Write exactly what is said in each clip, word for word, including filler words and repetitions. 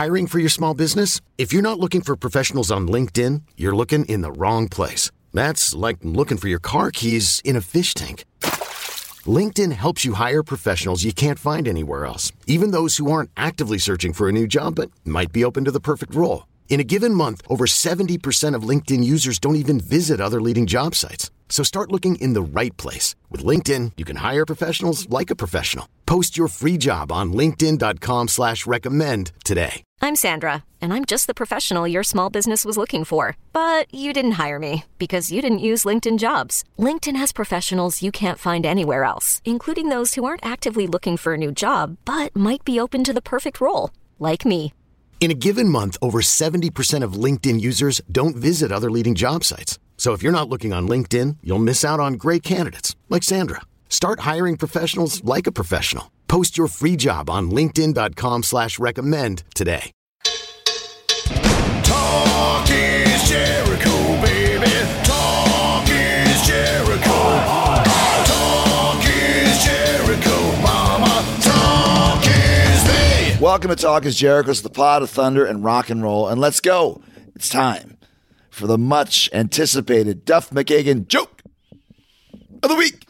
Hiring for your small business? If you're not looking for professionals on LinkedIn, you're looking in the wrong place. That's like looking for your car keys in a fish tank. LinkedIn helps you hire professionals you can't find anywhere else, even those who aren't actively searching for a new job but might be open to the perfect role. In a given month, over seventy percent of LinkedIn users don't even visit other leading job sites. So start looking in the right place. With LinkedIn, you can hire professionals like a professional. Post your free job on linkedin.com slash recommend today. I'm Sandra, and I'm just the professional your small business was looking for. But you didn't hire me because you didn't use LinkedIn Jobs. LinkedIn has professionals you can't find anywhere else, including those who aren't actively looking for a new job, but might be open to the perfect role, like me. In a given month, over seventy percent of LinkedIn users don't visit other leading job sites. So if you're not looking on LinkedIn, you'll miss out on great candidates like Sandra. Start hiring professionals like a professional. Post your free job on linkedin.com slash recommend today. Talk is Jericho, baby. Talk is Jericho. Talk is Jericho, mama. Talk is me. Welcome to Talk is Jericho. It's the pod of thunder and rock and roll. And let's go. It's time for the much anticipated Duff McKagan joke of the week.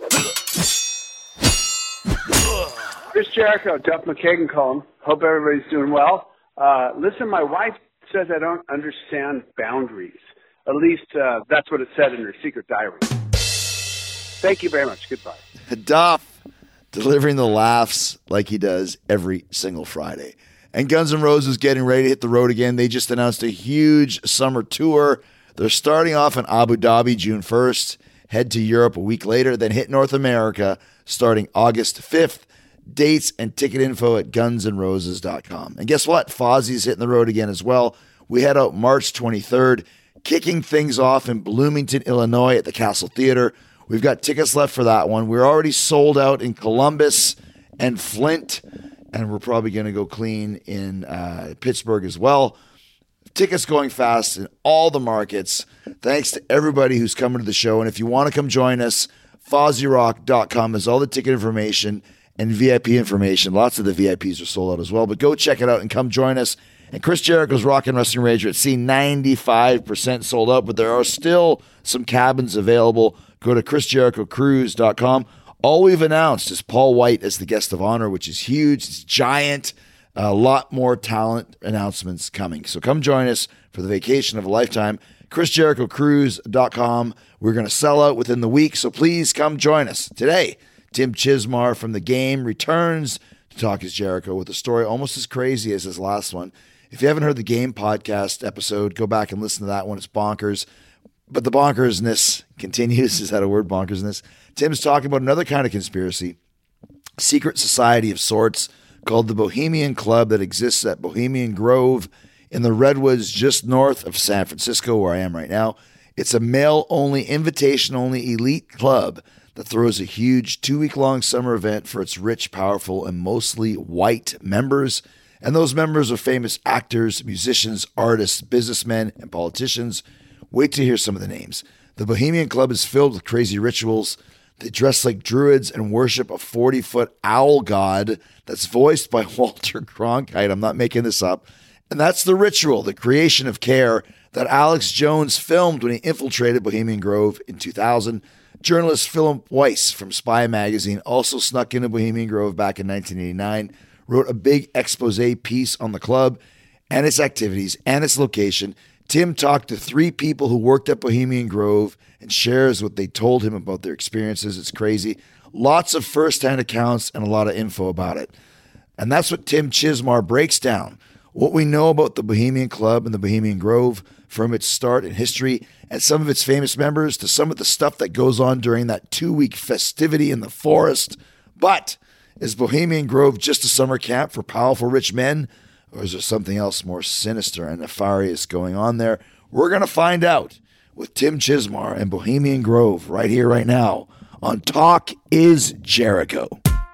Chris Jericho, Duff McKagan calling. Hope everybody's doing well. Uh, listen, my wife says I don't understand boundaries. At least uh, that's what it said in her secret diary. Thank you very much. Goodbye. Duff, delivering the laughs like he does every single Friday. And Guns N' Roses getting ready to hit the road again. They just announced a huge summer tour. They're starting off in Abu Dhabi June first, head to Europe a week later, then hit North America starting August fifth. Dates and ticket info at guns n roses dot com. And guess what? Fozzie's hitting the road again as well. We head out March twenty-third, kicking things off in Bloomington, Illinois at the Castle Theater. We've got tickets left for that one. We're already sold out in Columbus and Flint, and we're probably going to go clean in uh, Pittsburgh as well. Tickets going fast in all the markets. Thanks to everybody who's coming to the show. And if you want to come join us, fozzie rock dot com is all the ticket information and V I P information. Lots of the V I Ps are sold out as well, but go check it out and come join us. And Chris Jericho's Rockin' Wrestling Rager at Sea, ninety-five percent sold out, but there are still some cabins available. Go to chris jericho cruise dot com. All we've announced is Paul White as the guest of honor, which is huge. It's giant. A lot more talent announcements coming. So come join us for the vacation of a lifetime. chris jericho cruise dot com. We're going to sell out within the week, so please come join us. Today, Tim Chismar from The Game returns to Talk is Jericho with a story almost as crazy as his last one. If you haven't heard the Game podcast episode, go back and listen to that one. It's bonkers. But the bonkersness continues. Is that a word, bonkersness? Tim's talking about another kind of conspiracy, secret society of sorts called the Bohemian Club that exists at Bohemian Grove in the Redwoods just north of San Francisco, where I am right now. It's a male-only, invitation-only elite club that throws a huge two-week-long summer event for its rich, powerful, and mostly white members. And those members are famous actors, musicians, artists, businessmen, and politicians. Wait to hear some of the names. The Bohemian Club is filled with crazy rituals. They dress like druids and worship a forty-foot owl god that's voiced by Walter Cronkite. I'm not making this up. And that's the ritual, the creation of care that Alex Jones filmed when he infiltrated Bohemian Grove in two thousand. Journalist Philip Weiss from Spy Magazine also snuck into Bohemian Grove back in nineteen eighty-nine, wrote a big expose piece on the club and its activities and its location. Tim talked to three people who worked at Bohemian Grove and shares what they told him about their experiences. It's crazy. Lots of firsthand accounts and a lot of info about it. And that's what Tim Chismar breaks down. What we know about the Bohemian Club and the Bohemian Grove from its start in history and some of its famous members to some of the stuff that goes on during that two-week festivity in the forest. But is Bohemian Grove just a summer camp for powerful rich men? Or is there something else more sinister and nefarious going on there? We're going to find out with Tim Chismar and Bohemian Grove right here, right now on Talk is Jericho.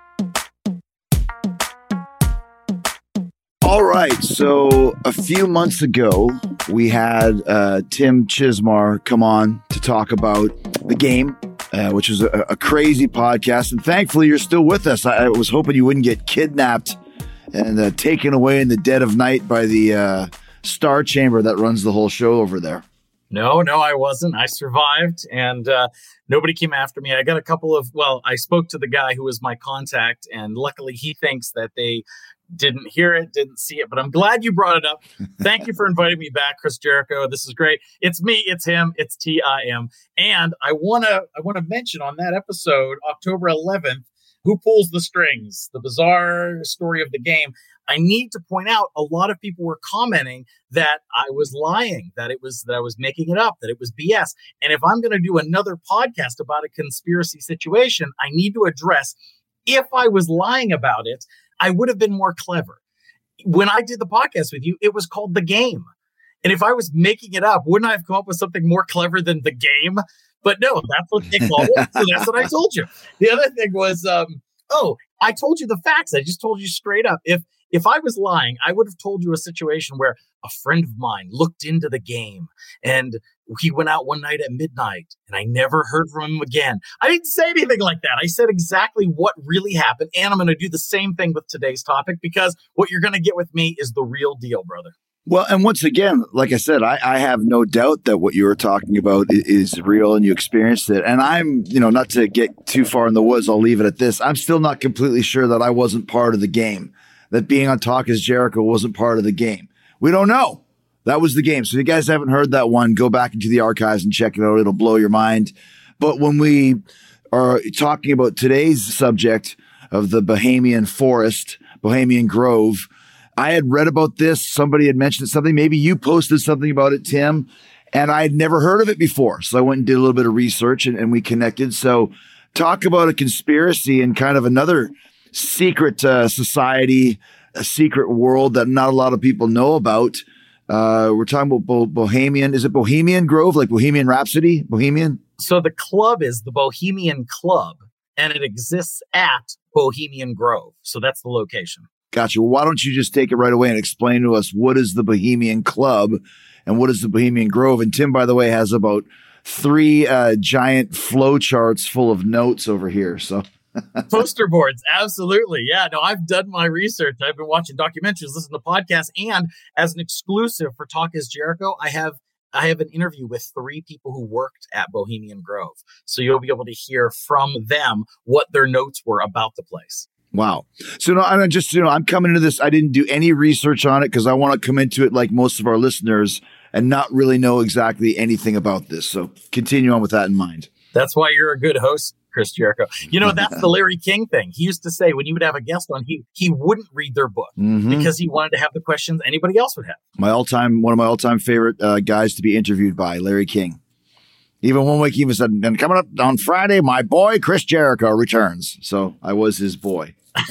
All right, so a few months ago, we had uh, Tim Chismar come on to talk about The Game, uh, which was a, a crazy podcast. And thankfully, you're still with us. I, I was hoping you wouldn't get kidnapped and uh, taken away in the dead of night by the uh, Star Chamber that runs the whole show over there. No, no, I wasn't. I survived, and uh, nobody came after me. I got a couple of, well, I spoke to the guy who was my contact, and luckily he thinks that they didn't hear it, didn't see it, but I'm glad you brought it up. Thank you for inviting me back, Chris Jericho. This is great. It's me, it's him, it's T I M. And I want to I want to mention on that episode, October eleventh, Who Pulls the Strings? The bizarre story of the game. I need to point out a lot of people were commenting that I was lying, that it was that I was making it up, that it was B S. And if I'm going to do another podcast about a conspiracy situation, I need to address if I was lying about it, I would have been more clever. When I did the podcast with you, it was called The Game. And if I was making it up, wouldn't I have come up with something more clever than The Game? But no, that's what they call it. So that's what I told you. The other thing was, um, oh, I told you the facts. I just told you straight up. If if I was lying, I would have told you a situation where a friend of mine looked into the game and he went out one night at midnight and I never heard from him again. I didn't say anything like that. I said exactly what really happened. And I'm going to do the same thing with today's topic because what you're going to get with me is the real deal, brother. Well, and once again, like I said, I, I have no doubt that what you were talking about is, is real and you experienced it. And I'm, you know, not to get too far in the woods, I'll leave it at this. I'm still not completely sure that I wasn't part of the game, that being on Talk is Jericho wasn't part of the game. We don't know. That was the game. So if you guys haven't heard that one, go back into the archives and check it out. It'll blow your mind. But when we are talking about today's subject of the Bohemian Forest, Bohemian Grove, I had read about this. Somebody had mentioned something. Maybe you posted something about it, Tim, and I had never heard of it before. So I went and did a little bit of research and, and we connected. So talk about a conspiracy and kind of another secret uh, society, a secret world that not a lot of people know about. Uh, we're talking about Bo- Bohemian. Is it Bohemian Grove, like Bohemian Rhapsody? Bohemian? So the club is the Bohemian Club, and it exists at Bohemian Grove. So that's the location. Gotcha. Well, why don't you just take it right away and explain to us what is the Bohemian Club and what is the Bohemian Grove? And Tim, by the way, has about three uh, giant flow charts full of notes over here. So poster boards. Absolutely. Yeah, no, I've done my research. I've been watching documentaries, listening to podcasts, and as an exclusive for Talk is Jericho, I have I have an interview with three people who worked at Bohemian Grove. So you'll be able to hear from them what their notes were about the place. Wow. So no, I'm just, you know, I'm coming into this. I didn't do any research on it because I want to come into it like most of our listeners and not really know exactly anything about this. So continue on with that in mind. That's why you're a good host, Chris Jericho. You know, that's the Larry King thing. He used to say when he would have a guest on, he he wouldn't read their book mm-hmm. because he wanted to have the questions anybody else would have. My all-time, one of my all-time favorite uh, guys to be interviewed by, Larry King. Even one week he was said, and coming up on Friday, my boy Chris Jericho returns. So I was his boy.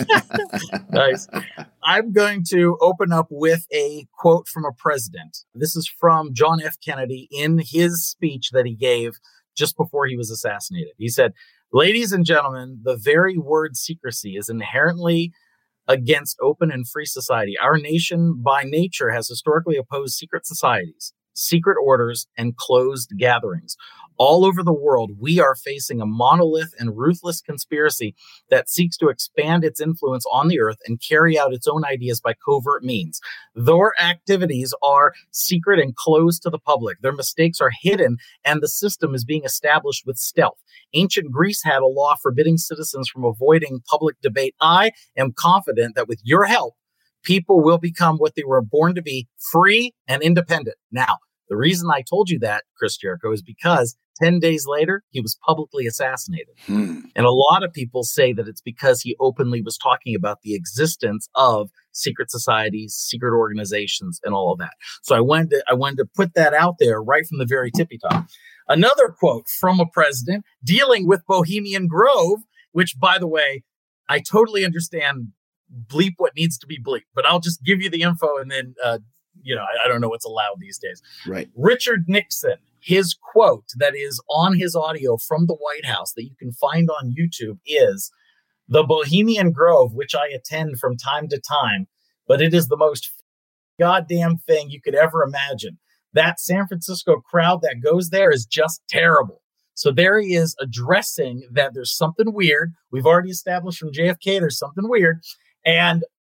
Nice. I'm going to open up with a quote from a president. This is from John F. Kennedy in his speech that he gave just before he was assassinated. He said, "Ladies and gentlemen, the very word secrecy is inherently against open and free society. Our nation by nature has historically opposed secret societies, secret orders, and closed gatherings. All over the world, we are facing a monolith and ruthless conspiracy that seeks to expand its influence on the earth and carry out its own ideas by covert means. Their activities are secret and closed to the public. Their mistakes are hidden, and the system is being established with stealth. Ancient Greece had a law forbidding citizens from avoiding public debate. I am confident that with your help, people will become what they were born to be, free and independent." Now, the reason I told you that, Chris Jericho, is because ten days later, he was publicly assassinated. Hmm. And a lot of people say that it's because he openly was talking about the existence of secret societies, secret organizations, and all of that. So I wanted to, I wanted to put that out there right from the very tippy top. Another quote from a president dealing with Bohemian Grove, which, by the way, I totally understand bleep what needs to be bleep, but I'll just give you the info and then, uh, you know, I, I don't know what's allowed these days. Right. Richard Nixon, his quote that is on his audio from the White House that you can find on YouTube is, "The Bohemian Grove, which I attend from time to time, but it is the most goddamn thing you could ever imagine. That San Francisco crowd that goes there is just terrible." So there he is addressing that there's something weird. We've already established from J F K there's something weird. And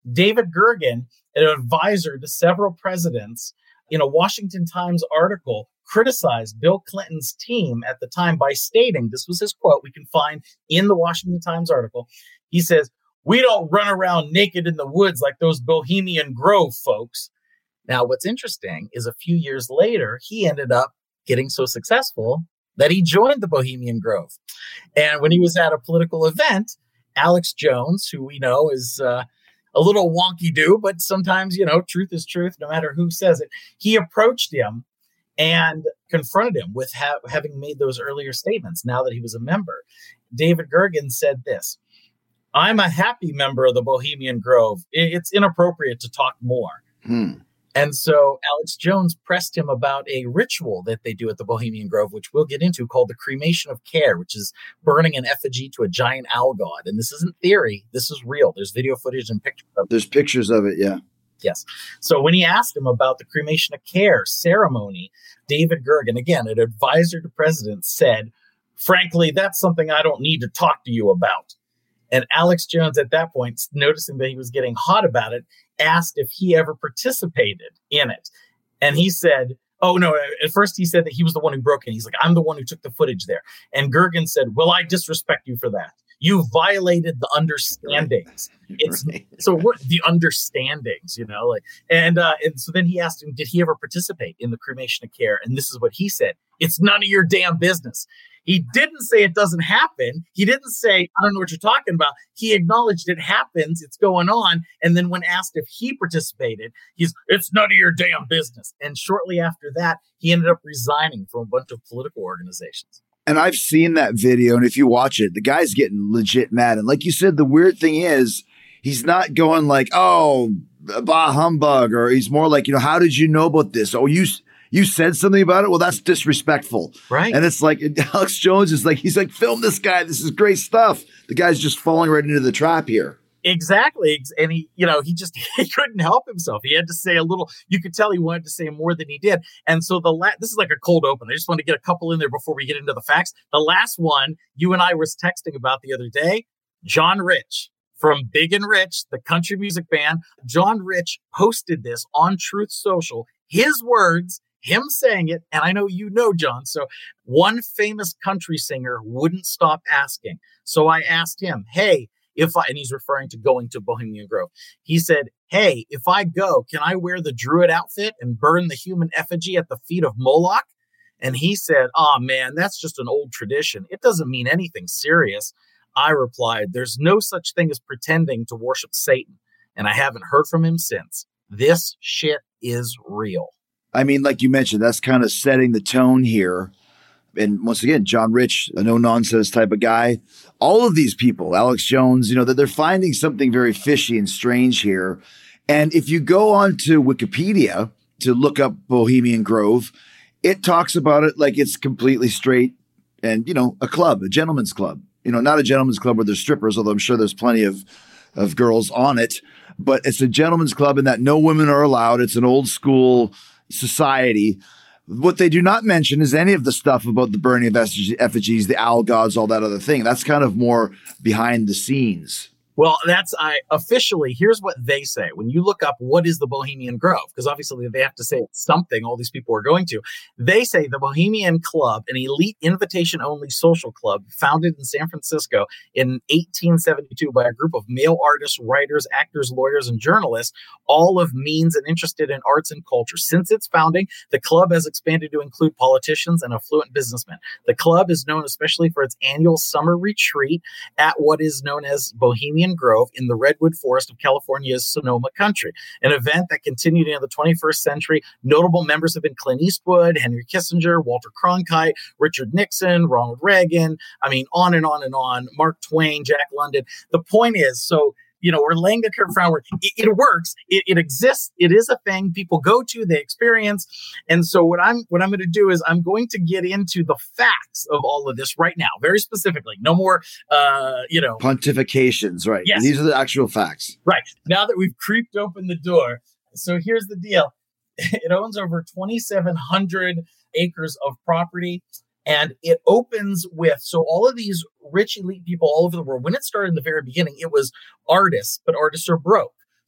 David Gergen, an advisor to several presidents, in a Washington Times article, criticized Bill Clinton's team at the time by stating, this was his quote, we can find in the Washington Times article. He says, "We don't run around naked in the woods like those Bohemian Grove folks." Now, what's interesting is a few years later, he ended up getting so successful that he joined the Bohemian Grove. And when he was at a political event, Alex Jones, who we know is uh, a little wonky-do, but sometimes, you know, truth is truth, no matter who says it. He approached him and confronted him with ha- having made those earlier statements now that he was a member. David Gergen said this, "I'm a happy member of the Bohemian Grove. It's inappropriate to talk more." Hmm. And so Alex Jones pressed him about a ritual that they do at the Bohemian Grove, which we'll get into, called the cremation of care, which is burning an effigy to a giant owl god. And this isn't theory. This is real. There's video footage and pictures of it. There's pictures of it, yeah. Yes. So when he asked him about the cremation of care ceremony, David Gergen, again, an advisor to president, said, "Frankly, that's something I don't need to talk to you about." And Alex Jones, at that point, noticing that he was getting hot about it, asked if he ever participated in it. And he said, oh, no, at first he said that he was the one who broke it. He's like, "I'm the one who took the footage there." And Gergen said, "Well, I disrespect you for that. You violated the understandings." Right. It's Right. So what the understandings, you know, like, and, uh, and so then he asked him, did he ever participate in the cremation of care? And this is what he said. "It's none of your damn business." He didn't say it doesn't happen. He didn't say, "I don't know what you're talking about." He acknowledged it happens. It's going on. And then when asked if he participated, he's, "It's none of your damn business." And shortly after that, he ended up resigning from a bunch of political organizations. And I've seen that video. And if you watch it, the guy's getting legit mad. And like you said, the weird thing is he's not going like, "Oh, bah humbug," or he's more like, you know, "How did you know about this? Oh, you You said something about it? Well, that's disrespectful." Right. And it's like, Alex Jones is like, he's like, "Film this guy. This is great stuff." The guy's just falling right into the trap here. Exactly. And he, you know, he just, he couldn't help himself. He had to say a little, you could tell he wanted to say more than he did. And so the last, this is like a cold open. I just want to get a couple in there before we get into the facts. The last one you and I was texting about the other day, John Rich from Big and Rich, the country music band. John Rich posted this on Truth Social, his words, him saying it, and I know you know, John. So one famous country singer wouldn't stop asking. So I asked him, "Hey, if I," and he's referring to going to Bohemian Grove. He said, "Hey, if I go, can I wear the Druid outfit and burn the human effigy at the feet of Moloch?" And he said, "Oh man, that's just an old tradition. It doesn't mean anything serious." I replied, "There's no such thing as pretending to worship Satan." And I haven't heard from him since. This shit is real. I mean, like you mentioned, that's kind of setting the tone here. And once again, John Rich, a no-nonsense type of guy. All of these people, Alex Jones, you know, that they're finding something very fishy and strange here. And if you go on to Wikipedia to look up Bohemian Grove, it talks about it like it's completely straight and, you know, a club, a gentleman's club. You know, not a gentleman's club where there's strippers, although I'm sure there's plenty of, of girls on it. But it's a gentleman's club in that no women are allowed. It's an old school society. What they do not mention is any of the stuff about the burning of effigies, the owl gods, all that other thing. That's kind of more behind the scenes. Well, that's I officially, here's what they say. When you look up what is the Bohemian Grove, because obviously they have to say it's something all these people are going to. They say the Bohemian Club, an elite invitation-only social club founded in San Francisco in eighteen seventy-two by a group of male artists, writers, actors, lawyers, and journalists, all of means and interested in arts and culture. Since its founding, the club has expanded to include politicians and affluent businessmen. The club is known especially for its annual summer retreat at what is known as Bohemian Grove in the Redwood Forest of California's Sonoma country, an event that continued into the twenty-first century. Notable members have been Clint Eastwood, Henry Kissinger, Walter Cronkite, Richard Nixon, Ronald Reagan. I mean, on and on and on. Mark Twain, Jack London. The point is, so, you know, we're laying the groundwork. It, it works. It, it exists. It is a thing people go to, they experience. And so what I'm what I'm going to do is I'm going to get into the facts of all of this right now, very specifically. No more, uh, you know, pontifications, right? Yes. These are the actual facts. Right. Now that we've creeped open the door. So here's the deal. It owns over twenty-seven hundred acres of property. And it opens with, so all of these rich elite people all over the world, when it started in the very beginning, it was artists, but artists are broke.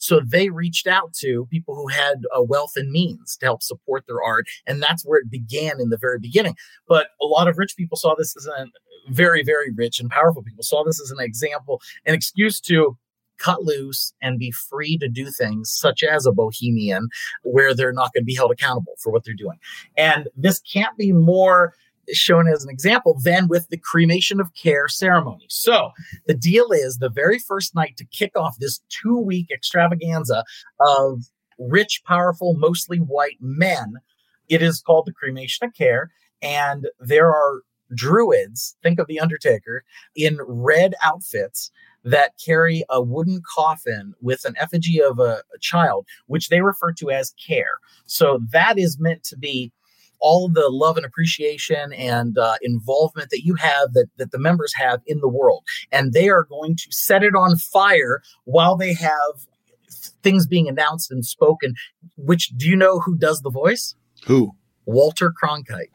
So they reached out to people who had uh, wealth and means to help support their art. And that's where it began in the very beginning. But a lot of rich people saw this as a very, very rich and powerful people saw this as an example, an excuse to cut loose and be free to do things such as a bohemian where they're not going to be held accountable for what they're doing. And this can't be more shown as an example than with the cremation of care ceremony. So the deal is the very first night to kick off this two week extravaganza of rich, powerful, mostly white men, it is called the cremation of care. And there are druids, think of the Undertaker, in red outfits that carry a wooden coffin with an effigy of a, a child, which they refer to as care. So that is meant to be all the love and appreciation and uh, involvement that you have, that, that the members have in the world. And they are going to set it on fire while they have things being announced and spoken, which, do you know who does the voice? Who? Walter Cronkite.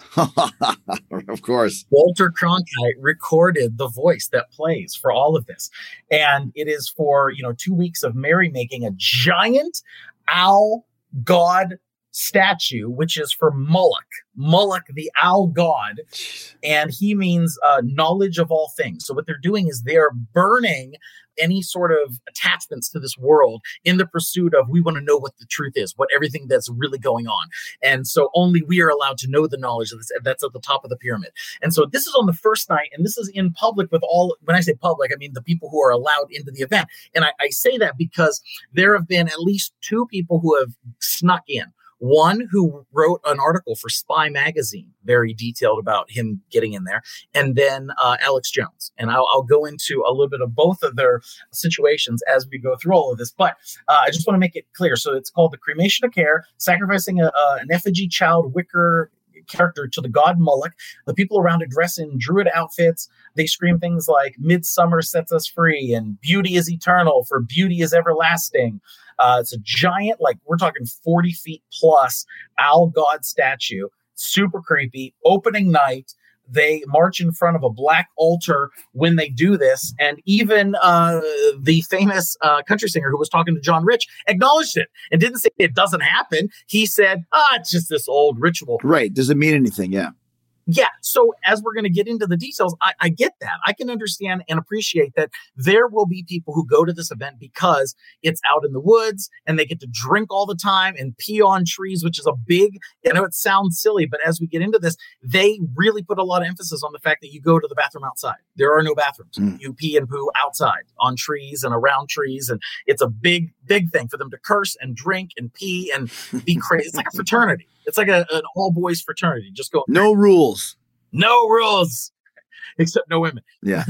Of course. Walter Cronkite recorded the voice that plays for all of this. And it is for, you know, two weeks of merrymaking, a giant owl god statue, which is for Moloch, Moloch, the owl god. And he means uh, knowledge of all things. So what they're doing is they're burning any sort of attachments to this world in the pursuit of, we want to know what the truth is, what everything that's really going on. And so only we are allowed to know the knowledge of this, that's at the top of the pyramid. And so this is on the first night, and this is in public with all, when I say public, I mean the people who are allowed into the event. And I, I say that because there have been at least two people who have snuck in. One who wrote an article for Spy Magazine, very detailed about him getting in there, and then uh, Alex Jones. And I'll, I'll go into a little bit of both of their situations as we go through all of this. But uh, I just want to make it clear. So it's called the cremation of care, sacrificing a, uh, an effigy child wicker character to the god Moloch. The people around it dress in druid outfits. They scream things like "Midsummer sets us free" and "Beauty is eternal, for beauty is everlasting." Uh, it's a giant, like we're talking forty feet plus owl god statue, super creepy. Opening night, they march in front of a black altar when they do this. And even uh, the famous uh, country singer who was talking to John Rich acknowledged it and didn't say it doesn't happen. He said, ah, it's just this old ritual. Right. Does it mean anything? Yeah. Yeah. So as we're going to get into the details, I, I get that. I can understand and appreciate that there will be people who go to this event because it's out in the woods and they get to drink all the time and pee on trees, which is a big, I know it sounds silly, but as we get into this, they really put a lot of emphasis on the fact that you go to the bathroom outside. There are no bathrooms. Mm. You pee and poo outside on trees and around trees. And it's a big, big thing for them to curse and drink and pee and be crazy. It's like a fraternity. It's like a, an all boys fraternity. Just go. No rules. No rules, except no women. Yeah.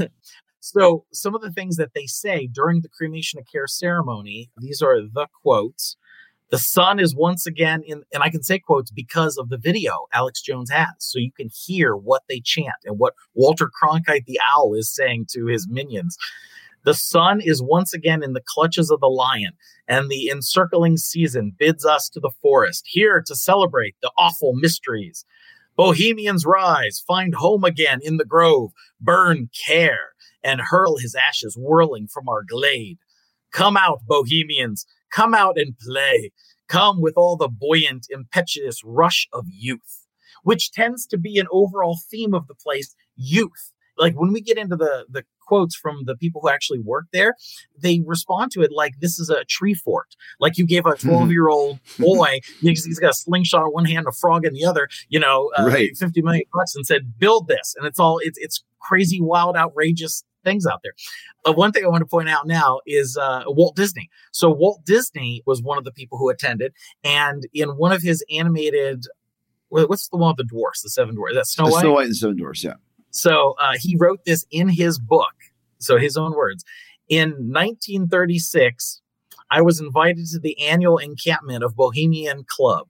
So some of the things that they say during the cremation of care ceremony, these are the quotes. The sun is once again in, and I can say quotes because of the video Alex Jones has. So you can hear what they chant and what Walter Cronkite the owl is saying to his minions. The sun is once again in the clutches of the lion, and the encircling season bids us to the forest, here to celebrate the awful mysteries. Bohemians rise, find home again in the grove, burn care, and hurl his ashes whirling from our glade. Come out, Bohemians, come out and play. Come with all the buoyant, impetuous rush of youth, which tends to be an overall theme of the place, youth. Like when we get into the, the quotes from the people who actually work there, they respond to it like this is a tree fort. Like you gave a twelve-year-old boy, he's, he's got a slingshot in one hand, a frog in the other, you know, uh, right. fifty million bucks and said, build this. And it's all, it's, it's crazy, wild, outrageous things out there. Uh, one thing I want to point out now is uh, Walt Disney. So Walt Disney was one of the people who attended. And in one of his animated, what's the one with the dwarfs, the seven dwarfs? Is that Snow White? Snow White and the Seven Dwarfs, yeah. So uh, he wrote this in his book. So his own words. In nineteen thirty-six, I was invited to the annual encampment of Bohemian Club,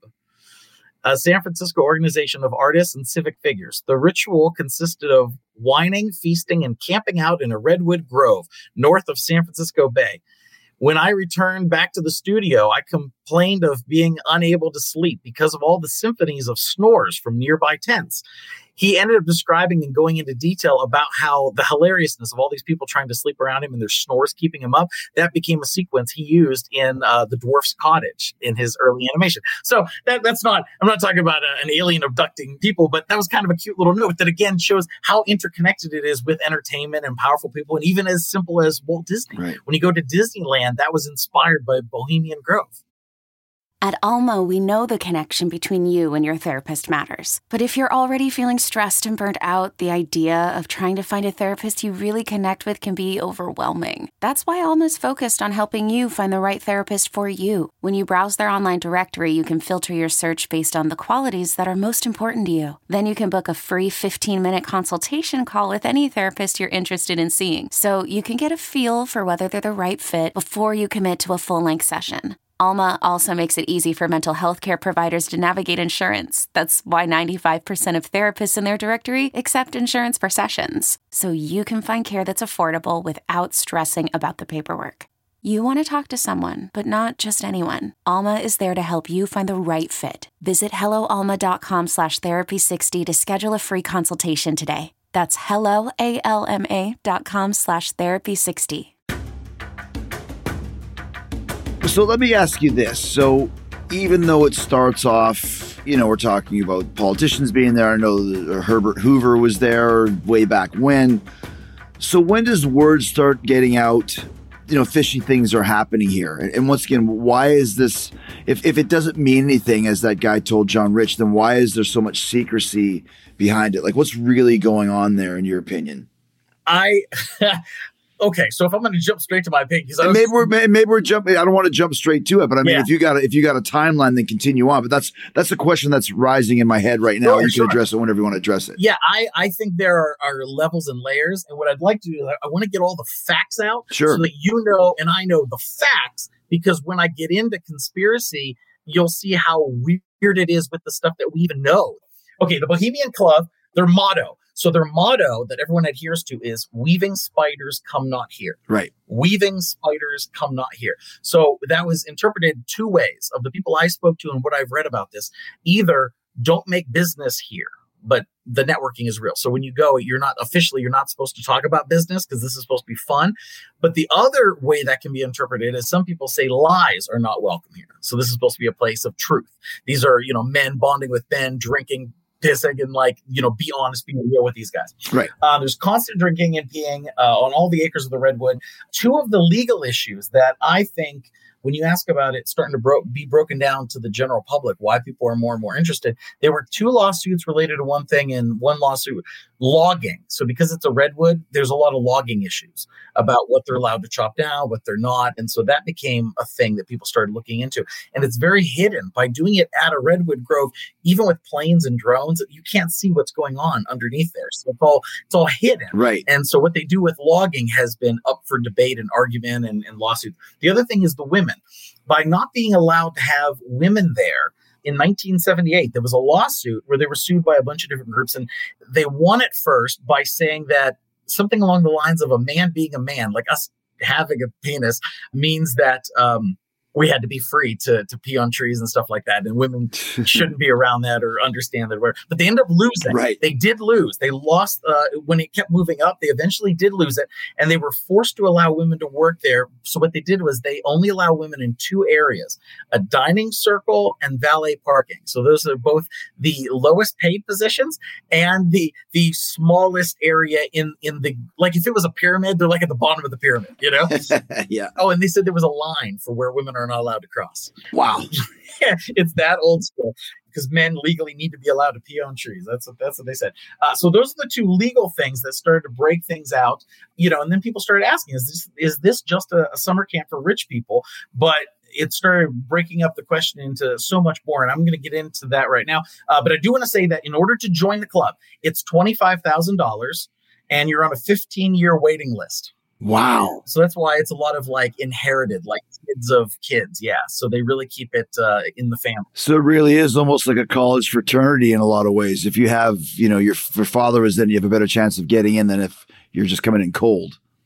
a San Francisco organization of artists and civic figures. The ritual consisted of wining, feasting, and camping out in a redwood grove north of San Francisco Bay. When I returned back to the studio, I com- complained of being unable to sleep because of all the symphonies of snores from nearby tents. He ended up describing and going into detail about how the hilariousness of all these people trying to sleep around him and their snores keeping him up. That became a sequence he used in uh, The Dwarf's Cottage in his early animation. So that, that's not, I'm not talking about a, an alien abducting people, but that was kind of a cute little note that again shows how interconnected it is with entertainment and powerful people. And even as simple as Walt Disney. Right. When you go to Disneyland, that was inspired by Bohemian Grove. At Alma, we know the connection between you and your therapist matters. But if you're already feeling stressed and burnt out, the idea of trying to find a therapist you really connect with can be overwhelming. That's why Alma's focused on helping you find the right therapist for you. When you browse their online directory, you can filter your search based on the qualities that are most important to you. Then you can book a free fifteen-minute consultation call with any therapist you're interested in seeing, so you can get a feel for whether they're the right fit before you commit to a full-length session. Alma also makes it easy for mental health care providers to navigate insurance. That's why ninety-five percent of therapists in their directory accept insurance for sessions. So you can find care that's affordable without stressing about the paperwork. You want to talk to someone, but not just anyone. Alma is there to help you find the right fit. Visit helloalma.com slash therapy sixty to schedule a free consultation today. That's helloalma dot com slash therapy sixty. So let me ask you this. So even though it starts off, you know, we're talking about politicians being there. I know that Herbert Hoover was there way back when. So when does word start getting out, you know, fishy things are happening here? And once again, why is this, if, if it doesn't mean anything, as that guy told John Rich, then why is there so much secrecy behind it? Like, what's really going on there, in your opinion? I... Okay, so if I'm going to jump straight to my opinion, because maybe we're maybe we're jumping. I don't want to jump straight to it, but I mean, Yeah. if you got a, if you got a timeline, then continue on. But that's that's a question that's rising in my head right now. Sure, you sure. can address it whenever you want to address it. Yeah, I, I think there are, are levels and layers. And what I'd like to do, I want to get all the facts out Sure. so that you know and I know the facts, because when I get into conspiracy, you'll see how weird it is with the stuff that we even know. Okay, the Bohemian Club, their motto. So their motto that everyone adheres to is weaving spiders come not here. Right. Weaving spiders come not here. So that was interpreted two ways of the people I spoke to and what I've read about this. Either don't make business here, but the networking is real. So when you go, you're not officially, you're not supposed to talk about business because this is supposed to be fun. But the other way that can be interpreted is some people say lies are not welcome here. So this is supposed to be a place of truth. These are, you know, men bonding with men, drinking, pissing, and like, you know, be honest, be real with these guys. Right. Uh, there's constant drinking and peeing uh, on all the acres of the Redwood. Two of the legal issues that I think, when you ask about it, starting to bro- be broken down to the general public, why people are more and more interested. There were two lawsuits related to one thing, and one lawsuit, logging. So because it's a redwood, there's a lot of logging issues about what they're allowed to chop down, what they're not. And so that became a thing that people started looking into. And it's very hidden. By doing it at a redwood grove, even with planes and drones, you can't see what's going on underneath there. So it's all, it's all hidden. Right. And so what they do with logging has been up for debate and argument and, and lawsuit. The other thing is the women. By not being allowed to have women there, in nineteen seventy-eight, there was a lawsuit where they were sued by a bunch of different groups, and they won it first by saying that something along the lines of a man being a man, like us having a penis, means that um, we had to be free to to pee on trees and stuff like that, and women shouldn't be around that or understand that. Whatever. But they ended up losing. Right. They did lose. They lost uh, when it kept moving up. They eventually did lose it, and they were forced to allow women to work there. So what they did was they only allow women in two areas: a dining circle and valet parking. So those are both the lowest paid positions and the the smallest area in in the, like if it was a pyramid, they're like at the bottom of the pyramid, you know? Yeah. Oh, and they said there was a line for where women are not allowed to cross. Wow. Yeah, it's that old school, because men legally need to be allowed to pee on trees. That's what, that's what they said. Uh, so those are the two legal things that started to break things out, you know, and then people started asking, is this, is this just a, a summer camp for rich people? But it started breaking up the question into so much more. And I'm going to get into that right now. Uh, but I do want to say that in order to join the club, it's twenty-five thousand dollars and you're on a fifteen year waiting list. Wow. So that's why it's a lot of like inherited, like kids of kids. Yeah. So they really keep it uh, in the family. So it really is almost like a college fraternity in a lot of ways. If you have, you know, your, your father is, then you have a better chance of getting in than if you're just coming in cold.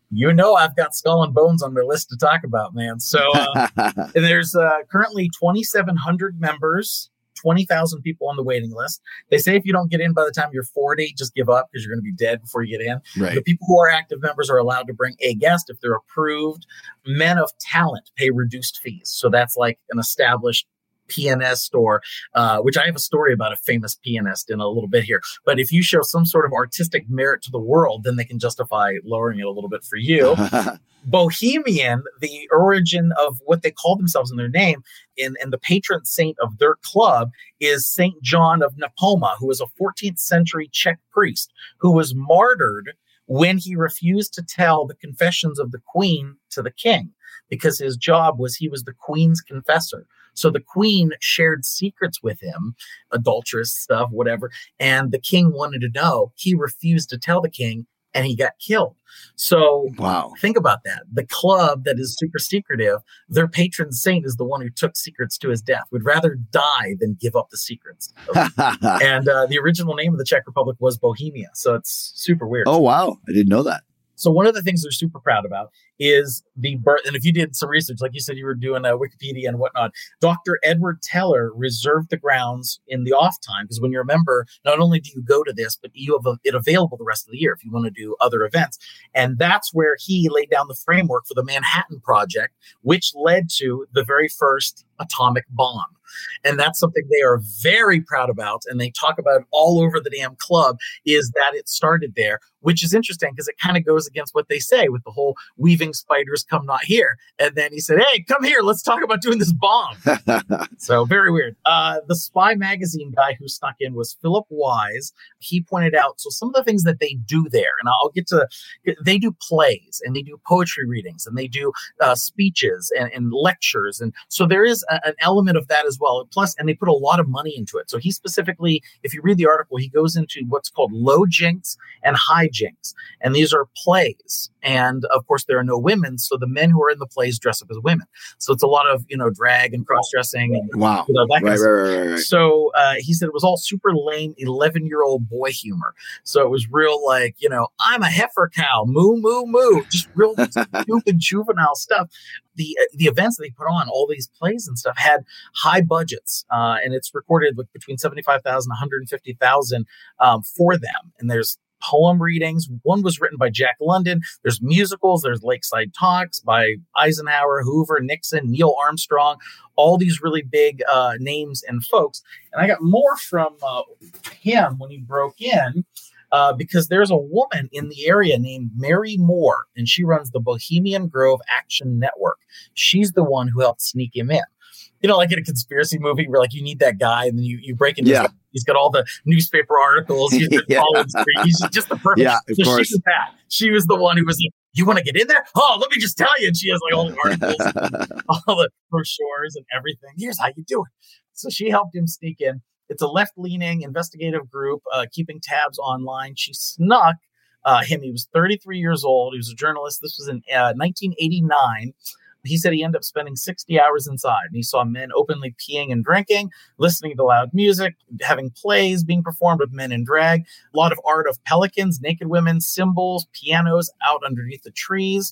You know, I've got Skull and Bones on my list to talk about, man. So uh, and there's uh, currently twenty-seven hundred members, twenty thousand people on the waiting list. They say if you don't get in by the time you're forty, just give up because you're going to be dead before you get in. Right. The people who are active members are allowed to bring a guest if they're approved. Men of talent pay reduced fees. So that's like an established P N S store, uh, which I have a story about a famous pianist in a little bit here. But if you show some sort of artistic merit to the world, then they can justify lowering it a little bit for you. Bohemian, the origin of what they call themselves in their name, in, and the patron saint of their club is Saint John of Nepoma, who was a fourteenth century Czech priest who was martyred when he refused to tell the confessions of the queen to the king, because his job was he was the queen's confessor. So the queen shared secrets with him, adulterous stuff, whatever. And the king wanted to know. He refused to tell the king and he got killed. So wow. Think about that. The club that is super secretive, their patron saint is the one who took secrets to his death, would rather die than give up the secrets. And uh, the original name of the Czech Republic was Bohemia. So it's super weird. Oh, wow. I didn't know that. So one of the things they're super proud about is the birth. And if you did some research, like you said, you were doing a Wikipedia and whatnot, Doctor Edward Teller reserved the grounds in the off time. Because when you're a member, not only do you go to this, but you have it available the rest of the year if you want to do other events. And that's where he laid down the framework for the Manhattan Project, which led to the very first atomic bomb. And that's something they are very proud about. And they talk about it all over the damn club, is that it started there, which is interesting because it kind of goes against what they say with the whole weaving spiders come not here. And then he said, hey, come here. Let's talk about doing this bomb. So very weird. Uh, the Spy magazine guy who snuck in was Philip Wise. He pointed out, so some of the things that they do there, and I'll get to, they do plays and they do poetry readings and they do uh, speeches and, and lectures. And so there is a, an element of that as well. Plus, and they put a lot of money into it. So he specifically, if you read the article, he goes into what's called low jinks and high jinks. And these are plays. And of course, there are no women. So the men who are in the plays dress up as women. So it's a lot of, you know, drag and cross-dressing. And, wow. You know, that right, kind right, of right, right, right. So uh, he said it was all super lame eleven-year-old boy humor. So it was real like, you know, I'm a heifer cow, moo, moo, moo. Just real stupid juvenile stuff. The the events that they put on, all these plays and stuff, had high budgets, uh, and it's recorded with between seventy-five thousand and one hundred fifty thousand um, for them. And there's poem readings. One was written by Jack London. There's musicals. There's Lakeside Talks by Eisenhower, Hoover, Nixon, Neil Armstrong, all these really big uh, names and folks. And I got more from uh, him when he broke in. Uh, because there's a woman in the area named Mary Moore, and she runs the Bohemian Grove Action Network. She's the one who helped sneak him in. You know, like in a conspiracy movie where like you need that guy and then you, you break into yeah. his, he's got all the newspaper articles. He's been yeah. following street. He's just the perfect. Yeah, of so course. she was that. She was the one who was like, you want to get in there? Oh, let me just tell you. And she has like all the articles, all the brochures and everything. Here's how you do it. So she helped him sneak in. It's a left-leaning investigative group uh, keeping tabs online. She snuck uh, him. He was thirty-three years old. He was a journalist. This was in uh, nineteen eighty-nine. He said he ended up spending sixty hours inside. And he saw men openly peeing and drinking, listening to loud music, having plays being performed with men in drag, a lot of art of pelicans, naked women, cymbals, pianos out underneath the trees.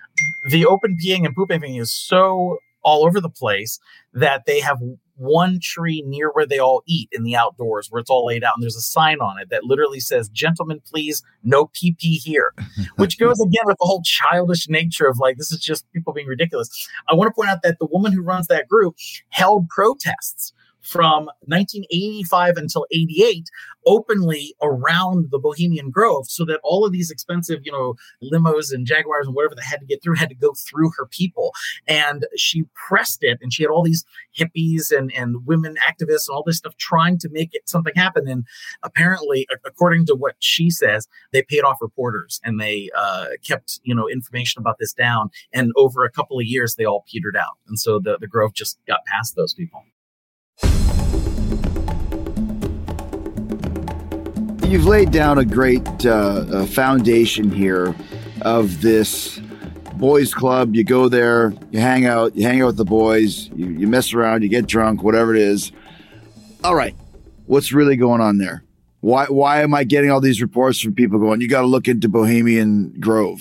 The open peeing and pooping thing is so all over the place that they have one tree near where they all eat in the outdoors where it's all laid out. And there's a sign on it that literally says, gentlemen, please, no pee pee here, which goes again with the whole childish nature of like, this is just people being ridiculous. I want to point out that the woman who runs that group held protests from nineteen eighty-five until eighty-eight openly around the Bohemian Grove so that all of these expensive, you know, limos and Jaguars and whatever they had to get through had to go through her people. And she pressed it, and she had all these hippies and, and women activists and all this stuff trying to make it something happen. And apparently, according to what she says, they paid off reporters and they uh, kept, you know, information about this down. And over a couple of years, they all petered out. And so the, the Grove just got past those people. You've laid down a great uh, uh, foundation here of this boys club. You go there, you hang out, you hang out with the boys, you, you mess around, you get drunk, whatever it is. All right, what's really going on there? Why why am I getting all these reports from people going, you got to look into Bohemian Grove?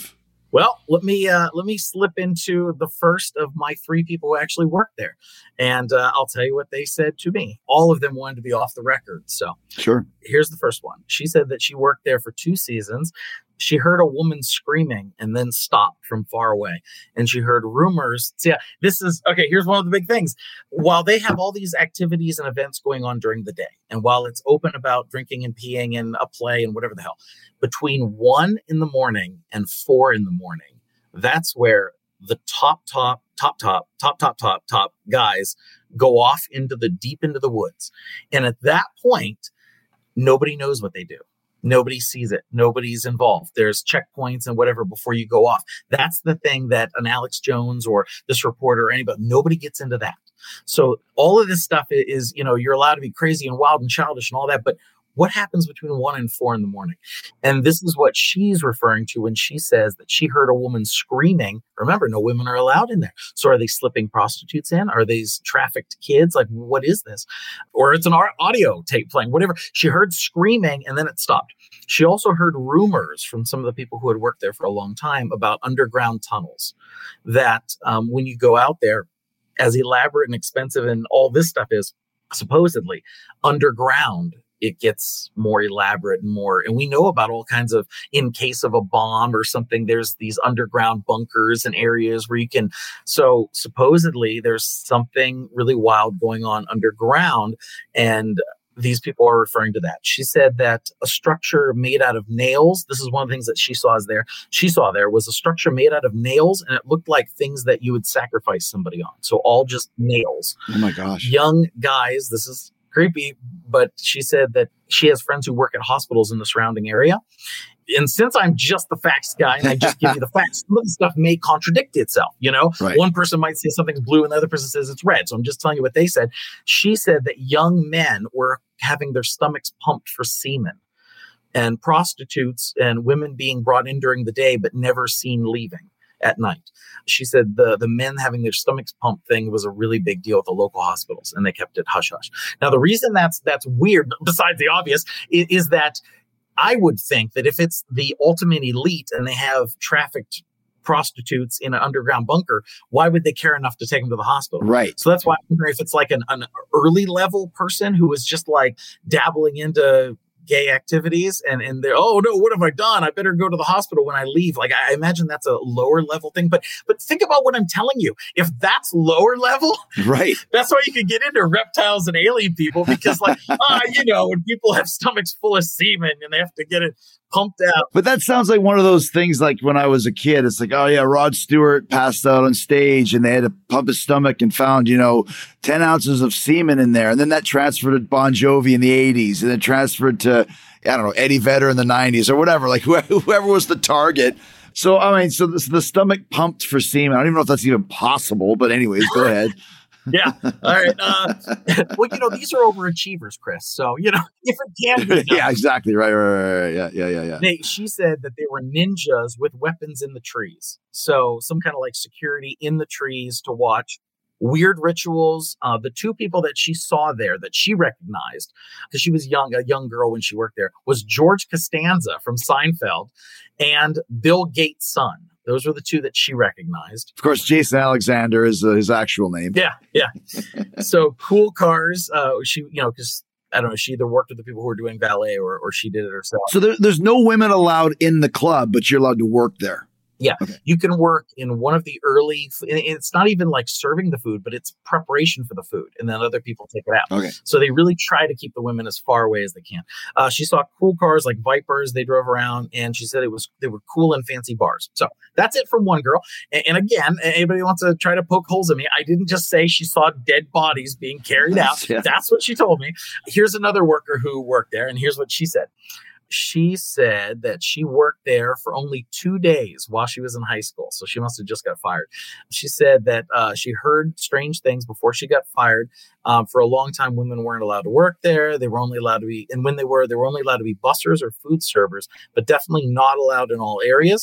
Well, let me uh, let me slip into the first of my three people who actually worked there, and uh, I'll tell you what they said to me. All of them wanted to be off the record, so Sure. here's the first one. She said that she worked there for two seasons. She heard a woman screaming and then stopped from far away. And she heard rumors. See, this is, okay, here's one of the big things. While they have all these activities and events going on during the day, and while it's open about drinking and peeing and a play and whatever the hell, between one in the morning and four in the morning, that's where the top, top, top, top, top, top, top, top guys go off into the deep into the woods. And at that point, nobody knows what they do. Nobody sees it. Nobody's involved. There's checkpoints and whatever before you go off. That's the thing that an Alex Jones or this reporter or anybody, nobody gets into that. So all of this stuff is, you know, you're allowed to be crazy and wild and childish and all that, but what happens between one and four in the morning? And this is what she's referring to when she says that she heard a woman screaming. Remember, no women are allowed in there. So are they slipping prostitutes in? Are these trafficked kids? Like, what is this? Or it's an audio tape playing, whatever. She heard screaming and then it stopped. She also heard rumors from some of the people who had worked there for a long time about underground tunnels that um, when you go out there, as elaborate and expensive and all this stuff is, supposedly underground, it gets more elaborate and more. And we know about all kinds of, in case of a bomb or something, there's these underground bunkers and areas where you can. So supposedly there's something really wild going on underground. And these people are referring to that. She said that a structure made out of nails. This is one of the things that she saw as there. She saw there was a structure made out of nails, and it looked like things that you would sacrifice somebody on. So all just nails. Oh my gosh. Young guys. This is creepy, but she said that she has friends who work at hospitals in the surrounding area. And since I'm just the facts guy and I just give you the facts, some of the stuff may contradict itself. You know, Right. One person might say something's blue and the other person says it's red. So I'm just telling you what they said. She said that young men were having their stomachs pumped for semen, and prostitutes and women being brought in during the day, but never seen leaving at night. She said the, the men having their stomachs pumped thing was a really big deal at the local hospitals, and they kept it hush hush. Now, the reason that's that's weird, besides the obvious, is, is that I would think that if it's the ultimate elite and they have trafficked prostitutes in an underground bunker, why would they care enough to take them to the hospital? Right. So that's why I wonder if it's like an, an early level person who is just like dabbling into gay activities and, and they're, oh no, what have I done? I better go to the hospital when I leave. Like, I imagine that's a lower level thing, but, but think about what I'm telling you. If that's lower level, Right. that's why you can get into reptiles and alien people, because like, ah, you know, when people have stomachs full of semen and they have to get it pumped out. But that sounds like one of those things like when I was a kid. It's like, oh, yeah, Rod Stewart passed out on stage and they had to pump his stomach and found, you know, ten ounces of semen in there. And then that transferred to Bon Jovi in the eighties and then transferred to, I don't know, Eddie Vedder in the nineties or whatever, like whoever, whoever was the target. So, I mean, so this, the stomach pumped for semen. I don't even know if that's even possible, but anyways, go ahead. Yeah. All right. Uh, well, you know, these are overachievers, Chris. So, you know, if it can be done. Yeah, exactly. Right, right, right, right. Yeah, yeah, yeah, yeah. They, she said that they were ninjas with weapons in the trees. So some kind of like security in the trees to watch weird rituals. Uh, the two people that she saw there that she recognized, because she was young, a young girl when she worked there, was George Costanza from Seinfeld and Bill Gates' son. Those were the two that she recognized. Of course, Jason Alexander is uh, his actual name. Yeah, yeah. So Cool Cars, uh, she, you know, because I don't know, she either worked with the people who were doing ballet or, or she did it herself. So there, there's no women allowed in the club, but you're allowed to work there. Yeah, Okay. You can work in one of the early, it's not even like serving the food, but it's preparation for the food. And then other people take it out. Okay. So they really try to keep the women as far away as they can. Uh, she saw cool cars like Vipers. They drove around and she said it was, they were cool and fancy bars. So that's it from one girl. And, and again, anybody wants to try to poke holes in me, I didn't just say she saw dead bodies being carried out. Yeah. That's what she told me. Here's another worker who worked there. And here's what she said. She said that she worked there for only two days while she was in high school. So she must have just got fired. She said that uh, she heard strange things before she got fired. Um, for a long time, women weren't allowed to work there. They were only allowed to be, and when they were, they were only allowed to be bussers or food servers, but definitely not allowed in all areas.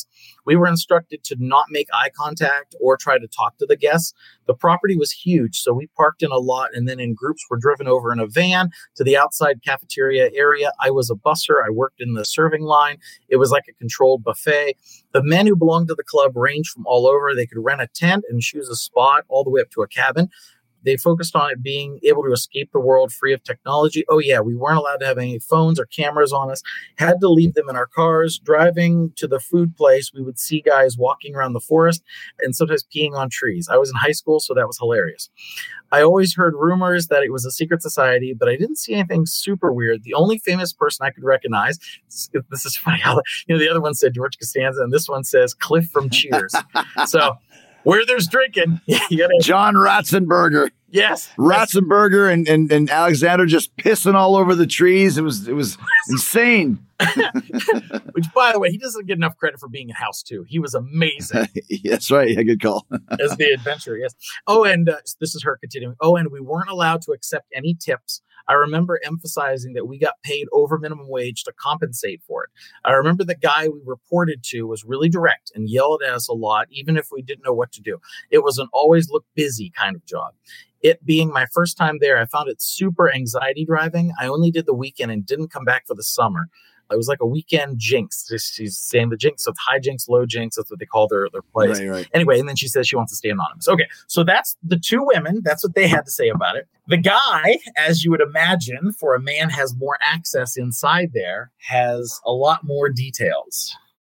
We were instructed to not make eye contact or try to talk to the guests. The property was huge, so we parked in a lot and then in groups were driven over in a van to the outside cafeteria area. I was a busser. I worked in the serving line. It was like a controlled buffet. The men who belonged to the club ranged from all over. They could rent a tent and choose a spot all the way up to a cabin. They focused on it being able to escape the world free of technology. Oh, yeah, we weren't allowed to have any phones or cameras on us. Had to leave them in our cars. Driving to the food place, we would see guys walking around the forest and sometimes peeing on trees. I was in high school, so that was hilarious. I always heard rumors that it was a secret society, but I didn't see anything super weird. The only famous person I could recognize, this is funny how, you know, the other one said George Costanza, and this one says Cliff from Cheers. So where there's drinking, you gotta, John Ratzenberger. Yes. Ratzenberger and, and, and Alexander just pissing all over the trees. It was it was insane. Which, by the way, he doesn't get enough credit for being in House two. He was amazing. That's right. Yeah, good call. As the adventurer, yes. Oh, and uh, this is her continuing. Oh, and we weren't allowed to accept any tips. I remember emphasizing that we got paid over minimum wage to compensate for it. I remember the guy we reported to was really direct and yelled at us a lot, even if we didn't know what to do. It was an always look busy kind of job. It being my first time there, I found it super anxiety driving. I only did the weekend and didn't come back for the summer. It was like a weekend jinx. She's saying the jinx, so it's high jinx, low jinx. That's what they call their, their place. Right, right. Anyway, and then she says she wants to stay anonymous. Okay, so that's the two women. That's what they had to say about it. The guy, as you would imagine, for a man has more access inside there, has a lot more details.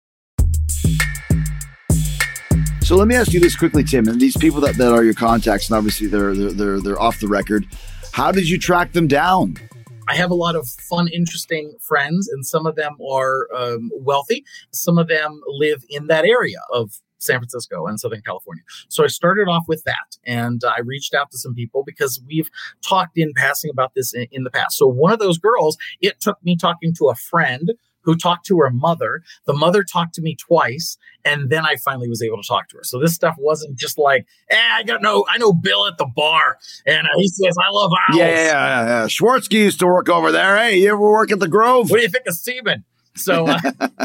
So let me ask you this quickly, Tim. And these people that, that are your contacts, and obviously they're, they're they're they're off the record. How did you track them down? I have a lot of fun, interesting friends, and some of them are um, wealthy. Some of them live in that area of San Francisco and Southern California. So I started off with that, and I reached out to some people because we've talked in passing about this in, in the past. So one of those girls, it took me talking to a friend who talked to her mother. The mother talked to me twice, and then I finally was able to talk to her. So this stuff wasn't just like, eh, I got no, I know Bill at the bar, and uh, he says, I love owls. Yeah, yeah, yeah, yeah. Schwartzky used to work over there. Hey, you ever work at the Grove? What do you think of Seaman? So, uh,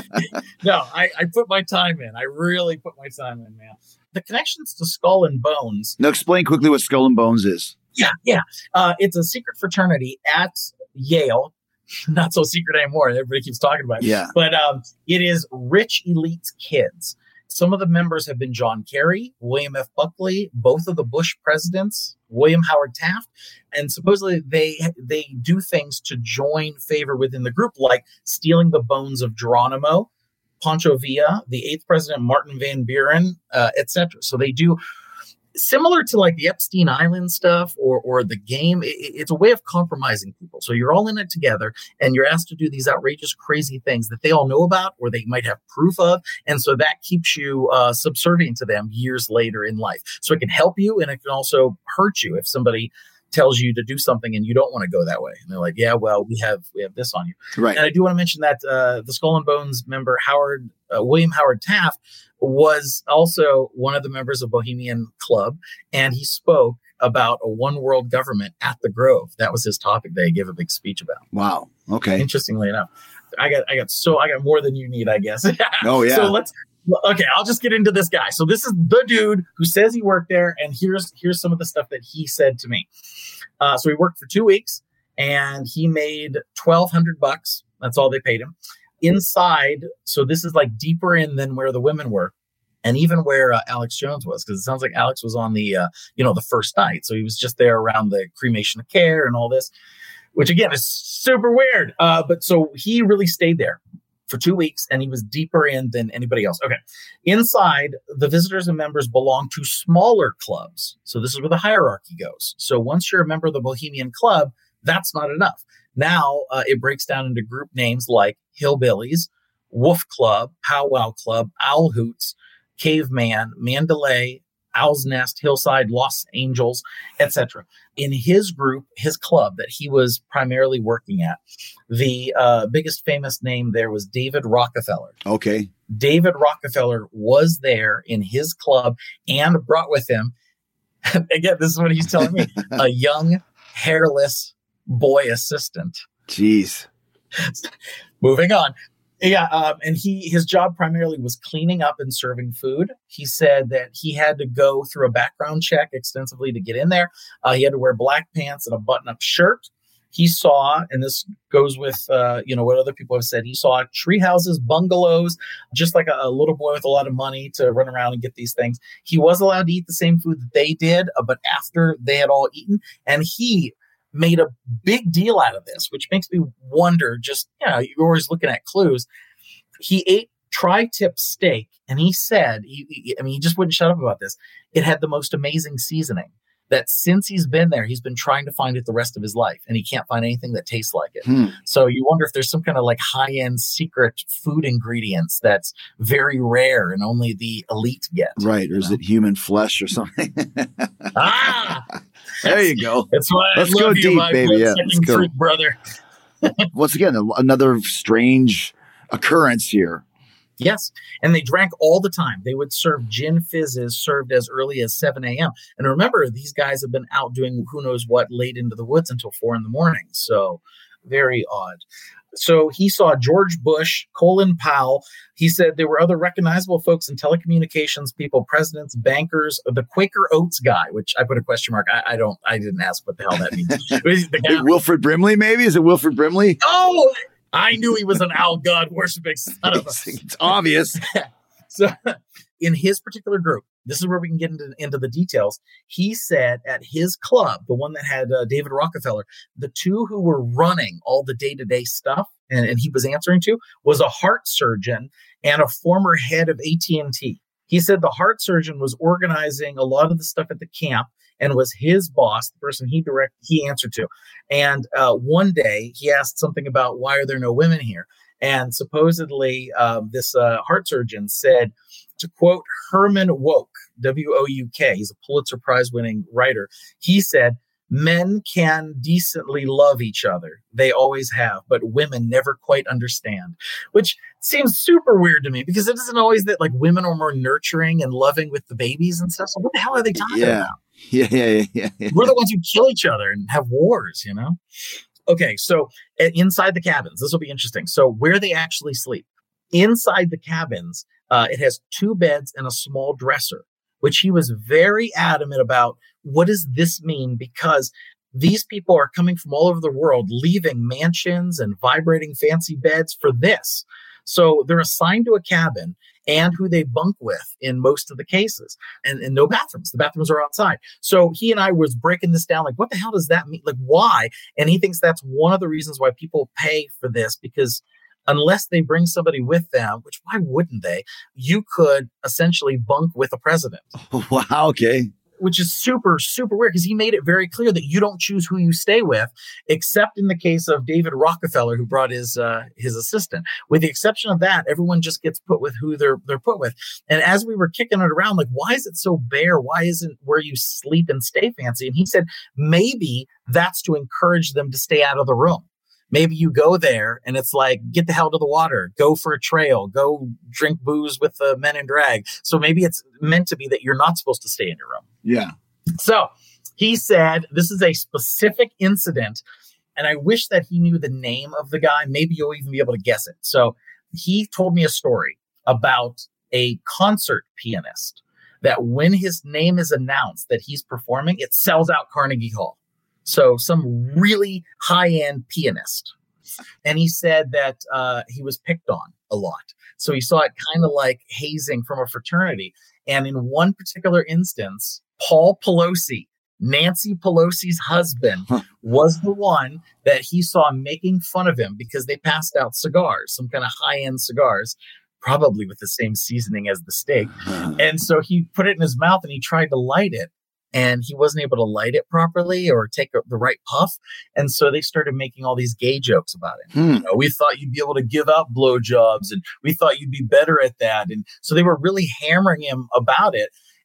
no, I, I put my time in. I really put my time in, man. The connections to Skull and Bones. Now explain quickly what Skull and Bones is. Yeah, yeah. Uh, it's a secret fraternity at Yale. Not so secret anymore. Everybody keeps talking about it. Yeah. But um, it is rich elite's kids. Some of the members have been John Kerry, William F. Buckley, both of the Bush presidents, William Howard Taft. And supposedly they they do things to join favor within the group, like stealing the bones of Geronimo, Pancho Villa, the eighth president, Martin Van Buren, uh, et cetera. So they do similar to like the Epstein Island stuff or or the game. It, it's a way of compromising people. So you're all in it together and you're asked to do these outrageous, crazy things that they all know about or they might have proof of. And so that keeps you uh, subservient to them years later in life. So it can help you and it can also hurt you if somebody tells you to do something and you don't want to go that way. And they're like, yeah, well, we have we have this on you. Right. And I do want to mention that uh, the Skull and Bones member, Howard uh, William Howard Taft, was also one of the members of Bohemian Club. And he spoke about a one world government at the Grove. That was his topic that he gave a big speech about. Wow. Okay. Interestingly enough, I got I got so I got more than you need, I guess. Oh, yeah. So let's Okay, I'll just get into this guy. So this is the dude who says he worked there, and here's here's some of the stuff that he said to me. Uh, so he worked for two weeks, and he made twelve hundred bucks. That's all they paid him. Inside, so this is like deeper in than where the women were, and even where uh, Alex Jones was, because it sounds like Alex was on the uh, you know the first night, so he was just there around the cremation of care and all this, which again is super weird. Uh, but so he really stayed there for two weeks, and he was deeper in than anybody else. Okay. Inside, the visitors and members belong to smaller clubs. So this is where the hierarchy goes. So once you're a member of the Bohemian Club, that's not enough. Now uh, it breaks down into group names like Hillbillies, Wolf Club, Powwow Club, Owl Hoots, Caveman, Mandalay, Owl's Nest, Hillside, Los Angeles, et cetera. In his group, his club that he was primarily working at, the uh, biggest famous name there was David Rockefeller. Okay. David Rockefeller was there in his club and brought with him, again, this is what he's telling me, a young, hairless boy assistant. Jeez. Moving on. Yeah, um, and he his job primarily was cleaning up and serving food. He said that he had to go through a background check extensively to get in there. Uh, he had to wear black pants and a button-up shirt. He saw, and this goes with uh, you know what other people have said, he saw tree houses, bungalows, just like a, a little boy with a lot of money to run around and get these things. He was allowed to eat the same food that they did, uh, but after they had all eaten, and he made a big deal out of this, which makes me wonder, just, you know, you're always looking at clues. He ate tri-tip steak, and he said, he, he, I mean, he just wouldn't shut up about this. It had the most amazing seasoning that since he's been there, he's been trying to find it the rest of his life, and he can't find anything that tastes like it. Hmm. So you wonder if there's some kind of like high-end secret food ingredients that's very rare and only the elite get. Right. Or is know? it human flesh or something? ah! There you go. That's why I let's love go you, deep, my baby. Yeah, second fruit brother. Once again, another strange occurrence here. Yes. And they drank all the time. They would serve gin fizzes served as early as seven a.m. And remember, these guys have been out doing who knows what late into the woods until four in the morning. So very odd. So he saw George Bush, Colin Powell. He said there were other recognizable folks in telecommunications people, presidents, bankers, the Quaker Oats guy, which I put a question mark. I, I don't, I didn't ask what the hell that means. the guy, Wilfred Brimley, maybe? Is it Wilfred Brimley? Oh, I knew he was an owl god worshiping son of a. It's obvious. So in his particular group, this is where we can get into, into the details. He said at his club, the one that had uh, David Rockefeller, the two who were running all the day-to-day stuff and, and he was answering to was a heart surgeon and a former head of A T and T. He said the heart surgeon was organizing a lot of the stuff at the camp and was his boss, the person he direct he answered to. And uh, one day he asked something about why are there no women here? And supposedly um, this uh, heart surgeon said, to quote Herman Wouk, W O U K, he's a Pulitzer Prize winning writer. He said, men can decently love each other. They always have, but women never quite understand, which seems super weird to me because it isn't always that like women are more nurturing and loving with the babies and stuff. So what the hell are they talking yeah. about? Yeah, yeah, yeah, yeah, yeah. We're the ones who kill each other and have wars, you know? Okay, so uh, inside the cabins, this will be interesting. So where they actually sleep, inside the cabins, uh, it has two beds and a small dresser, which he was very adamant about. What does this mean? Because these people are coming from all over the world, leaving mansions and vibrating fancy beds for this. So they're assigned to a cabin and who they bunk with in most of the cases, and, and no bathrooms. The bathrooms are outside. So he and I was breaking this down, like, what the hell does that mean? Like, why? And he thinks that's one of the reasons why people pay for this, because unless they bring somebody with them, which why wouldn't they? You could essentially bunk with a president. Wow. Okay. Which is super, super weird because he made it very clear that you don't choose who you stay with, except in the case of David Rockefeller, who brought his uh, his assistant. With the exception of that, everyone just gets put with who they're they're put with. And as we were kicking it around, like, why is it so bare? Why isn't where you sleep and stay fancy? And he said maybe that's to encourage them to stay out of the room. Maybe you go there and it's like, get the hell to the water, go for a trail, go drink booze with the men in drag. So maybe it's meant to be that you're not supposed to stay in your room. Yeah. So he said, this is a specific incident. And I wish that he knew the name of the guy. Maybe you'll even be able to guess it. So he told me a story about a concert pianist that when his name is announced that he's performing, it sells out Carnegie Hall. So some really high-end pianist. And he said that uh, he was picked on a lot. So he saw it kind of like hazing from a fraternity. And in one particular instance, Paul Pelosi, Nancy Pelosi's husband, huh. was the one that he saw making fun of him because they passed out cigars, some kind of high-end cigars, probably with the same seasoning as the steak. And so he put it in his mouth and he tried to light it. And he wasn't able to light it properly or take a, the right puff. And so they started making all these gay jokes about it. Hmm. You know, we thought you'd be able to give out blowjobs and we thought you'd be better at that. And so they were really hammering him about it.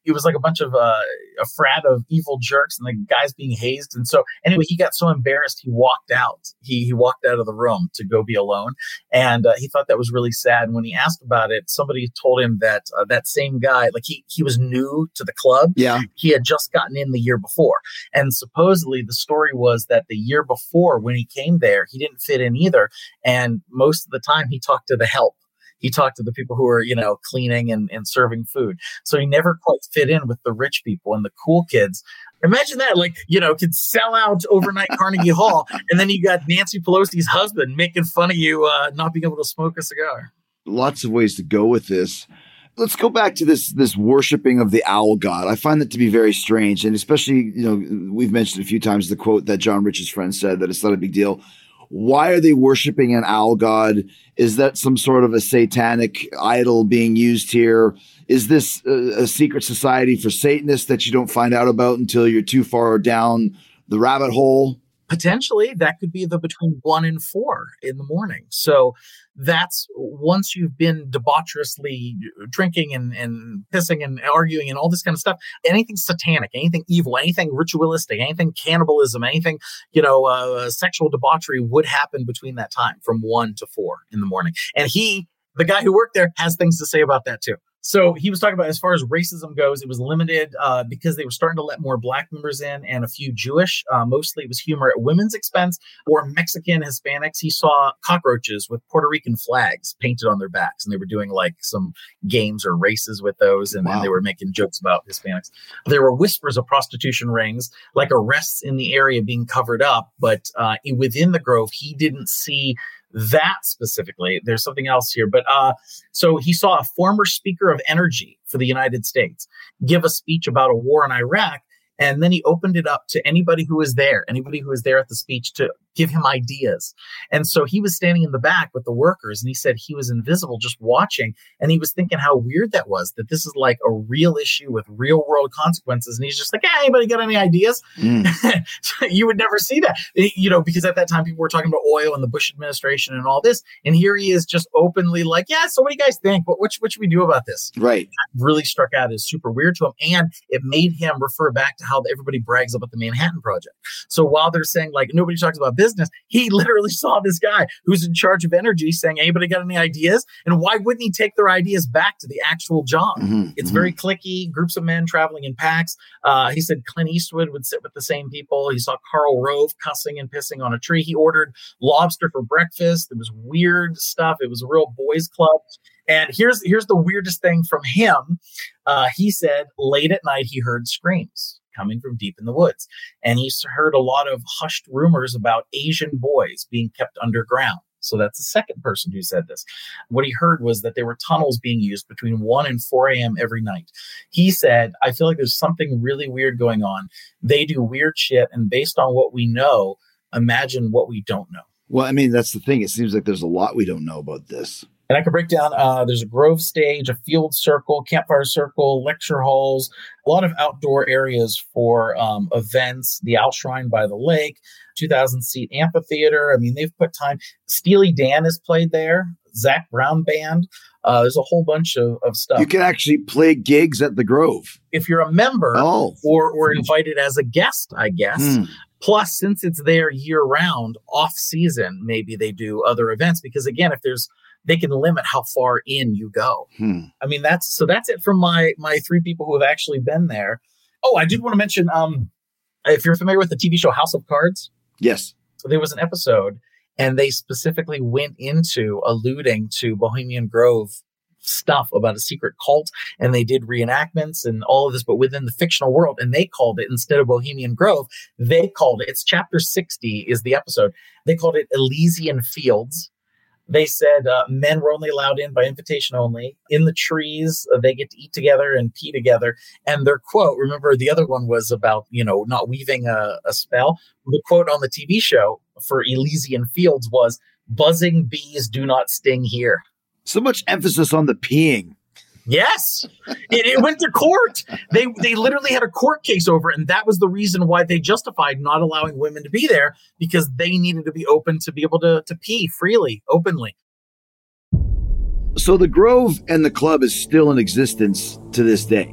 it was like a bunch of uh, a frat of evil jerks and the guys being hazed. And so anyway, he got so embarrassed, he walked out. He he walked out of the room to go be alone. And uh, he thought that was really sad. And when he asked about it, somebody told him that uh, that same guy, like he, he was new to the club. Yeah. He had just gotten in the year before. And supposedly the story was that the year before when he came there, he didn't fit in either. And most of the time he talked to the help. He talked to the people who were, you know, cleaning and, and serving food. So he never quite fit in with the rich people and the cool kids. Imagine that, like, you know, could sell out overnight Carnegie Hall. And then you got Nancy Pelosi's husband making fun of you uh, not being able to smoke a cigar. Lots of ways to go with this. Let's go back to this this worshiping of the owl god. I find that to be very strange. And especially, you know, we've mentioned a few times the quote that John Rich's friend said that it's not a big deal. Why are they worshiping an owl god? Is that some sort of a satanic idol being used here? Is this a, a secret society for Satanists that you don't find out about until you're too far down the rabbit hole? Potentially, that could be the between one and four in the morning. So that's once you've been debaucherously drinking and, and pissing and arguing and all this kind of stuff, anything satanic, anything evil, anything ritualistic, anything cannibalism, anything, you know, uh, sexual debauchery would happen between that time from one to four in the morning. And he, the guy who worked there, has things to say about that too. So he was talking about as far as racism goes, it was limited uh, because they were starting to let more black members in and a few Jewish. Uh, mostly it was humor at women's expense or Mexican Hispanics. He saw cockroaches with Puerto Rican flags painted on their backs. And they were doing like some games or races with those. And, wow. and they were making jokes about Hispanics. There were whispers of prostitution rings, like arrests in the area being covered up. But uh, within the Grove, he didn't see that specifically. There's something else here. But uh, so he saw a former speaker of energy for the United States give a speech about a war in Iraq. And then he opened it up to anybody who was there, anybody who was there at the speech to give him ideas. And so he was standing in the back with the workers and he said he was invisible just watching. And he was thinking how weird that was, that this is like a real issue with real world consequences. And he's just like, hey, anybody got any ideas? Mm. You would never see that, you know, because at that time people were talking about oil and the Bush administration and all this. And here he is just openly like, yeah, so what do you guys think? What, what, what should we do about this? Right. That really struck out as super weird to him. And it made him refer back to how everybody brags about the Manhattan Project. So while they're saying like nobody talks about business, he literally saw this guy who's in charge of energy saying, anybody got any ideas? And why wouldn't he take their ideas back to the actual job? Mm-hmm, it's mm-hmm. very cliquey, groups of men traveling in packs. Uh, he said Clint Eastwood would sit with the same people. He saw Karl Rove cussing and pissing on a tree. He ordered lobster for breakfast. It was weird stuff. It was a real boys club. And here's here's the weirdest thing from him. Uh, he said late at night he heard screams coming from deep in the woods. And he's heard a lot of hushed rumors about Asian boys being kept underground. So that's the second person who said this. What he heard was that there were tunnels being used between one and four a.m. every night. He said, I feel like there's something really weird going on. They do weird shit. And based on what we know, imagine what we don't know. Well, I mean, that's the thing. It seems like there's a lot we don't know about this. And I could break down, uh, there's a Grove stage, a field circle, campfire circle, lecture halls, a lot of outdoor areas for um, events, the Owl Shrine by the lake, two thousand seat amphitheater. I mean, they've put time. Steely Dan has played there, Zach Brown Band. Uh, there's a whole bunch of, of stuff. You can actually play gigs at the Grove. If you're a member oh. or, or invited as a guest, I guess. Mm. Plus, since it's there year round, off season, maybe they do other events. Because again, if there's they can limit how far in you go. Hmm. I mean, that's so that's it from my my three people who have actually been there. Oh, I did want to mention, um, if you're familiar with the T V show House of Cards. Yes. So there was an episode and they specifically went into alluding to Bohemian Grove stuff about a secret cult. And they did reenactments and all of this, but within the fictional world. And they called it, instead of Bohemian Grove, they called it, it's chapter sixty is the episode. They called it Elysian Fields. They said uh, men were only allowed in by invitation only. In the trees, uh, they get to eat together and pee together. And their quote, remember the other one was about, you know, not weaving a, a spell. The quote on the T V show for Elysian Fields was, buzzing bees do not sting here. So much emphasis on the peeing. Yes, it, it went to court. They they literally had a court case over it, and that was the reason why they justified not allowing women to be there, because they needed to be open to be able to, to pee freely, openly. So the Grove and the club is still in existence to this day.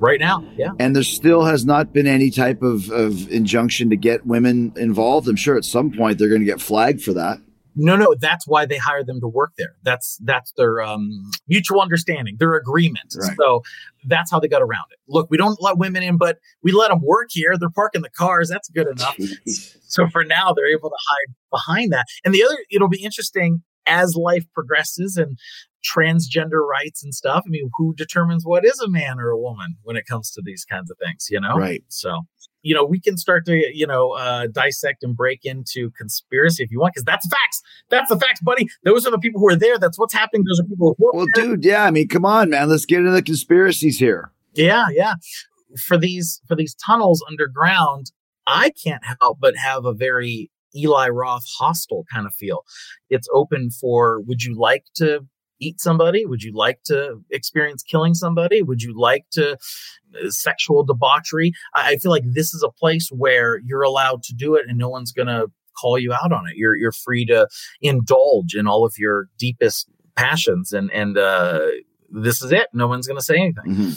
Right now, yeah. And there still has not been any type of, of injunction to get women involved. I'm sure at some point they're going to get flagged for that. No, no, that's why they hire them to work there. That's that's their um, mutual understanding, their agreement. Right. So that's how they got around it. Look, we don't let women in, but we let them work here. They're parking the cars. That's good enough. Jeez. So for now, they're able to hide behind that. And the other, it'll be interesting as life progresses and transgender rights and stuff. I mean, who determines what is a man or a woman when it comes to these kinds of things, you know? Right. So, you know, we can start to, you know, uh, dissect and break into conspiracy if you want, because that's the facts. That's the facts, buddy. Those are the people who are there. That's what's happening. Those are people who are Well, there. dude, yeah. I mean, come on, man. Let's get into the conspiracies here. Yeah, yeah. For these for these tunnels underground, I can't help but have a very Eli Roth hostile kind of feel. It's open for, would you like to eat somebody? Would you like to experience killing somebody? Would you like to uh, sexual debauchery? I, I feel like this is a place where you're allowed to do it and no one's going to call you out on it. You're you're free to indulge in all of your deepest passions, and and uh, this is it. No one's going to say anything. Mm-hmm.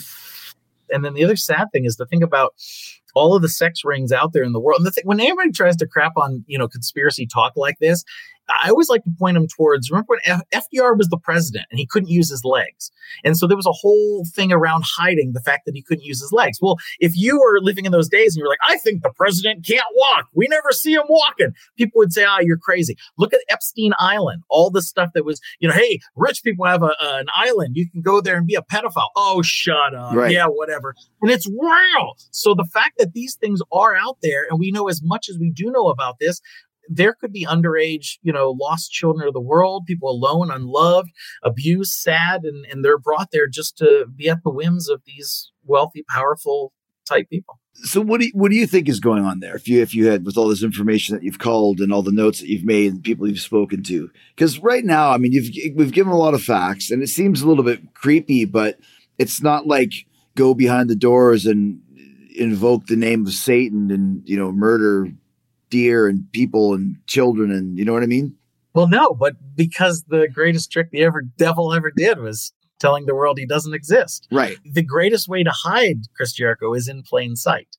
And then the other sad thing is to think about all of the sex rings out there in the world. And the thing, when anybody tries to crap on, you know, conspiracy talk like this, I always like to point them towards, remember when F- FDR was the president and he couldn't use his legs. And so there was a whole thing around hiding the fact that he couldn't use his legs. Well, if you were living in those days and you're like, I think the president can't walk, we never see him walking, people would say, ah, you're crazy. Look at Epstein Island, all the stuff that was, you know, hey, rich people have a, uh, an island. You can go there and be a pedophile. Oh, shut up. Right. Yeah, whatever. And it's real. So the fact that these things are out there and we know as much as we do know about this, there could be underage, you know, lost children of the world, people alone, unloved, abused, sad, and, and they're brought there just to be at the whims of these wealthy, powerful type people. So what do you, what do you think is going on there? If you if you had, with all this information that you've called and all the notes that you've made and people you've spoken to, because right now, I mean, you've we've given a lot of facts and it seems a little bit creepy, but it's not like go behind the doors and invoke the name of Satan and, you know, murder deer and people and children, and you know what I mean? Well, no, but because the greatest trick the ever devil ever did was telling the world he doesn't exist. Right. The greatest way to hide Chris Jericho is in plain sight.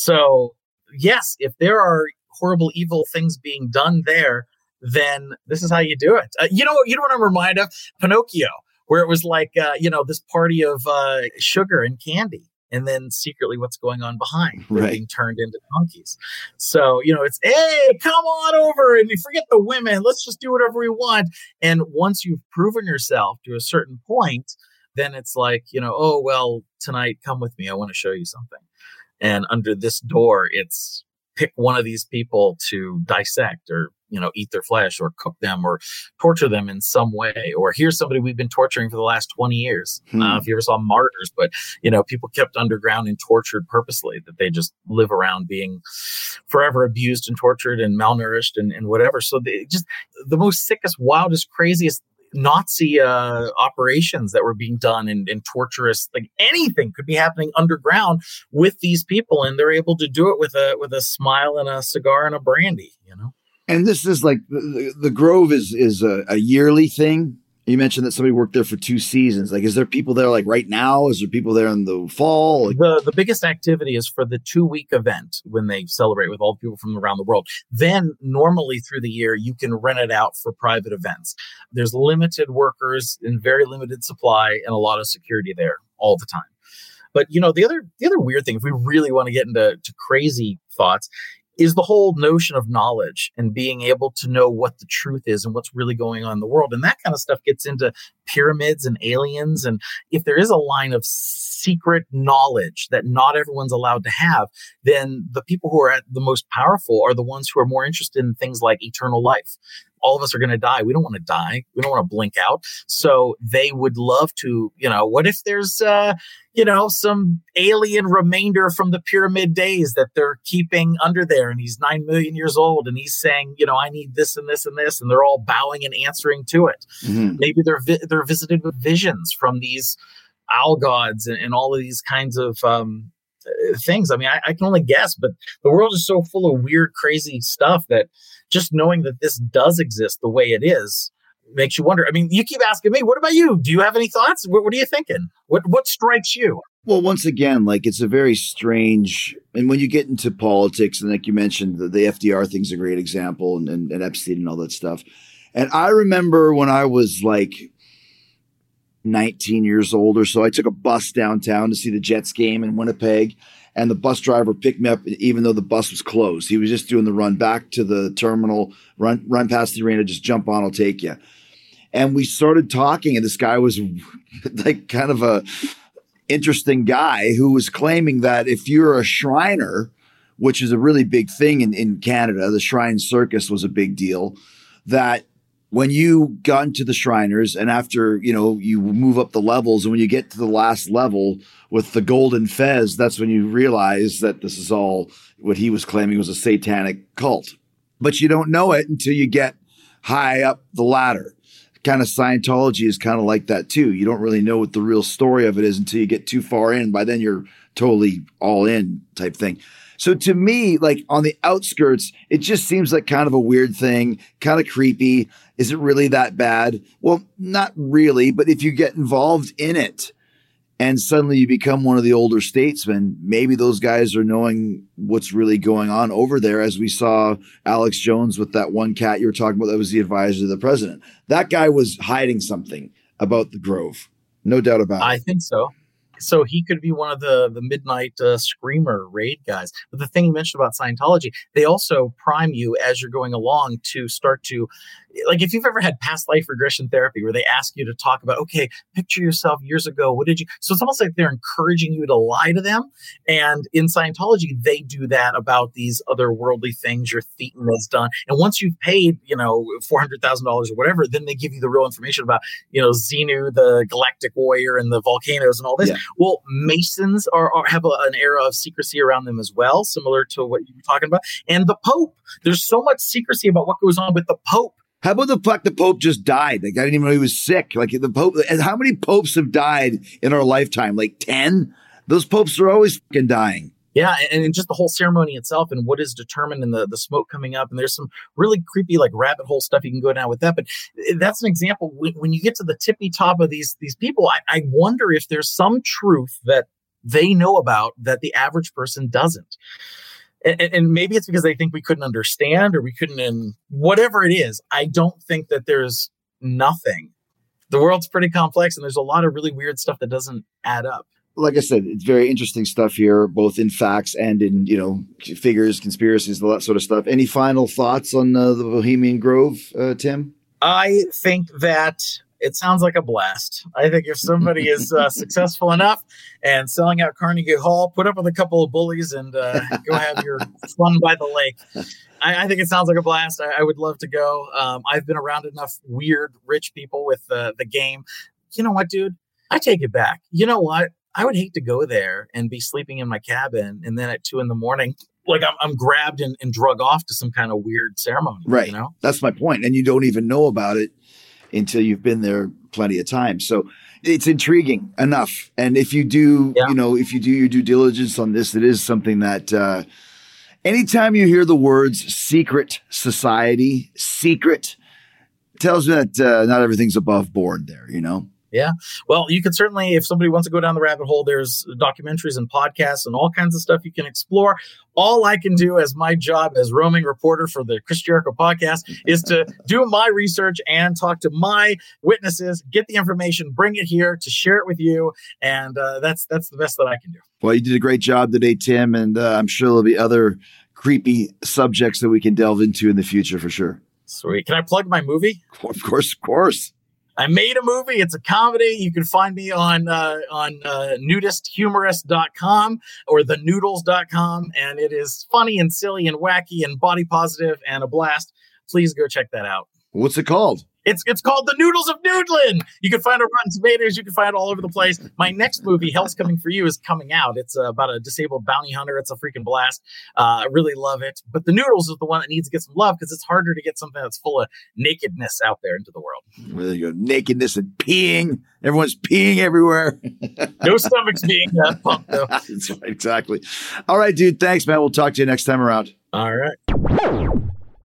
So yes, if there are horrible, evil things being done there, then this is how you do it. Uh, you know, you know what I'm reminded of? Pinocchio, where it was like, uh, you know, this party of uh, sugar and candy. And then secretly what's going on behind. They're right. being turned into donkeys. So, you know, it's, hey, come on over and we forget the women. Let's just do whatever we want. And once you've proven yourself to a certain point, then it's like, you know, oh, well, tonight, come with me. I want to show you something. And under this door, it's pick one of these people to dissect or, you know, eat their flesh or cook them or torture them in some way. Or here's somebody we've been torturing for the last twenty years. Hmm. I don't know if you ever saw Martyrs, but, you know, people kept underground and tortured purposely, that they just live around being forever abused and tortured and malnourished and, and whatever. So they just the most sickest, wildest, craziest Nazi uh, operations that were being done and, and torturous, like anything could be happening underground with these people. And they're able to do it with a with a smile and a cigar and a brandy, you know. And this is like the, the Grove is is a, a yearly thing. You mentioned that somebody worked there for two seasons. Like, is there people there like right now? Is there people there in the fall? Like- the the biggest activity is for the two week event when they celebrate with all the people from around the world. Then normally through the year, you can rent it out for private events. There's limited workers in very limited supply and a lot of security there all the time. But, you know, the other the other weird thing, if we really want to get into to crazy thoughts, is the whole notion of knowledge and being able to know what the truth is and what's really going on in the world. And that kind of stuff gets into pyramids and aliens. And if there is a line of secret knowledge that not everyone's allowed to have, then the people who are at the most powerful are the ones who are more interested in things like eternal life. All of us are going to die. We don't want to die. We don't want to blink out. So they would love to, you know, what if there's, uh, you know, some alien remainder from the pyramid days that they're keeping under there, and he's nine million years old and he's saying, you know, I need this and this and this, and they're all bowing and answering to it. Mm-hmm. Maybe they're, vi- they're visited with visions from these owl gods and, and all of these kinds of, um, things. I mean, I, I can only guess, but the world is so full of weird, crazy stuff that just knowing that this does exist the way it is makes you wonder. I mean, you keep asking me, what about you? Do you have any thoughts? What, what are you thinking? What what strikes you? Well, once again, like it's a very strange, and when you get into politics, and like you mentioned, the, the F D R thing's a great example, and, and, and Epstein and all that stuff. And I remember when I was like nineteen years old or so, I took a bus downtown to see the Jets game in Winnipeg, and the bus driver picked me up even though the bus was closed. He was just doing the run back to the terminal, run run past the arena, just jump on, I'll take you. And we started talking, and this guy was like kind of a interesting guy who was claiming that if you're a Shriner, which is a really big thing in, in Canada, the Shrine Circus was a big deal, that when you got into the Shriners and after, you know, you move up the levels, and when you get to the last level with the golden fez, that's when you realize that this is all what he was claiming was a satanic cult. But you don't know it until you get high up the ladder. Kind of Scientology is kind of like that too. You don't really know what the real story of it is until you get too far in. By then you're totally all in type thing. So to me, like on the outskirts, it just seems like kind of a weird thing, kind of creepy. Is it really that bad? Well, not really, but if you get involved in it and suddenly you become one of the older statesmen, maybe those guys are knowing what's really going on over there, as we saw Alex Jones with that one cat you were talking about that was the advisor to the president. That guy was hiding something about the Grove. No doubt about it. I think so. So he could be one of the, the midnight uh, screamer raid guys. But the thing you mentioned about Scientology, they also prime you as you're going along to start to, like if you've ever had past life regression therapy where they ask you to talk about, okay, picture yourself years ago. What did you? So it's almost like they're encouraging you to lie to them. And in Scientology, they do that about these otherworldly things your thetan has done. And once you've paid, you know, four hundred thousand dollars or whatever, then they give you the real information about, you know, Xenu, the galactic warrior, and the volcanoes and all this. Yeah. Well, Masons are, are have a, an era of secrecy around them as well, similar to what you were talking about. And the Pope, there's so much secrecy about what goes on with the Pope. How about the fact the Pope just died? Like, I didn't even know he was sick. Like the Pope, and how many popes have died in our lifetime? Like ten? Those popes are always fucking dying. Yeah, and, and just the whole ceremony itself and what is determined in the, the smoke coming up. And there's some really creepy, like rabbit hole stuff you can go down with that. But that's an example. When, when you get to the tippy top of these, these people, I, I wonder if there's some truth that they know about that the average person doesn't. And, and maybe it's because they think we couldn't understand or we couldn't, and whatever it is, I don't think that there's nothing. The world's pretty complex and there's a lot of really weird stuff that doesn't add up. Like I said, it's very interesting stuff here, both in facts and in, you know, figures, conspiracies, all that sort of stuff. Any final thoughts on uh, the Bohemian Grove, uh, Tim? I think that it sounds like a blast. I think if somebody is uh, successful enough and selling out Carnegie Hall, put up with a couple of bullies and uh, go have your fun by the lake. I, I think it sounds like a blast. I, I would love to go. Um, I've been around enough weird rich people with uh, the game. You know what, dude? I take it back. You know what? I would hate to go there and be sleeping in my cabin, and then at two in the morning, like I'm, I'm grabbed and, and drug off to some kind of weird ceremony. Right. You know, that's my point. And you don't even know about it until you've been there plenty of times. So it's intriguing enough. And if you do, yeah. you know, if you do your due diligence on this, it is something that uh, anytime you hear the words secret society, secret, tells me that uh, not everything's above board there, you know? Yeah. Well, you could certainly, if somebody wants to go down the rabbit hole, there's documentaries and podcasts and all kinds of stuff you can explore. All I can do as my job as roaming reporter for the Chris Jericho podcast is to do my research and talk to my witnesses, get the information, bring it here to share it with you. And uh, that's that's the best that I can do. Well, you did a great job today, Tim. And uh, I'm sure there'll be other creepy subjects that we can delve into in the future for sure. Sweet. Can I plug my movie? Of course, of course. I made a movie. It's a comedy. You can find me on uh, on uh, nudist humorist dot com or the noodles dot com. And it is funny and silly and wacky and body positive and a blast. Please go check that out. What's it called? It's it's called The Noodles of Noodlin. You can find it on Rotten Tomatoes. You can find it all over the place. My next movie, Hell's Coming for You, is coming out. It's uh, about a disabled bounty hunter. It's a freaking blast. Uh, I really love it. But The Noodles is the one that needs to get some love because it's harder to get something that's full of nakedness out there into the world. Well, there you go. Nakedness and peeing. Everyone's peeing everywhere. No stomachs being uh, pumped, though. That's right. Exactly. All right, dude. Thanks, man. We'll talk to you next time around. All right.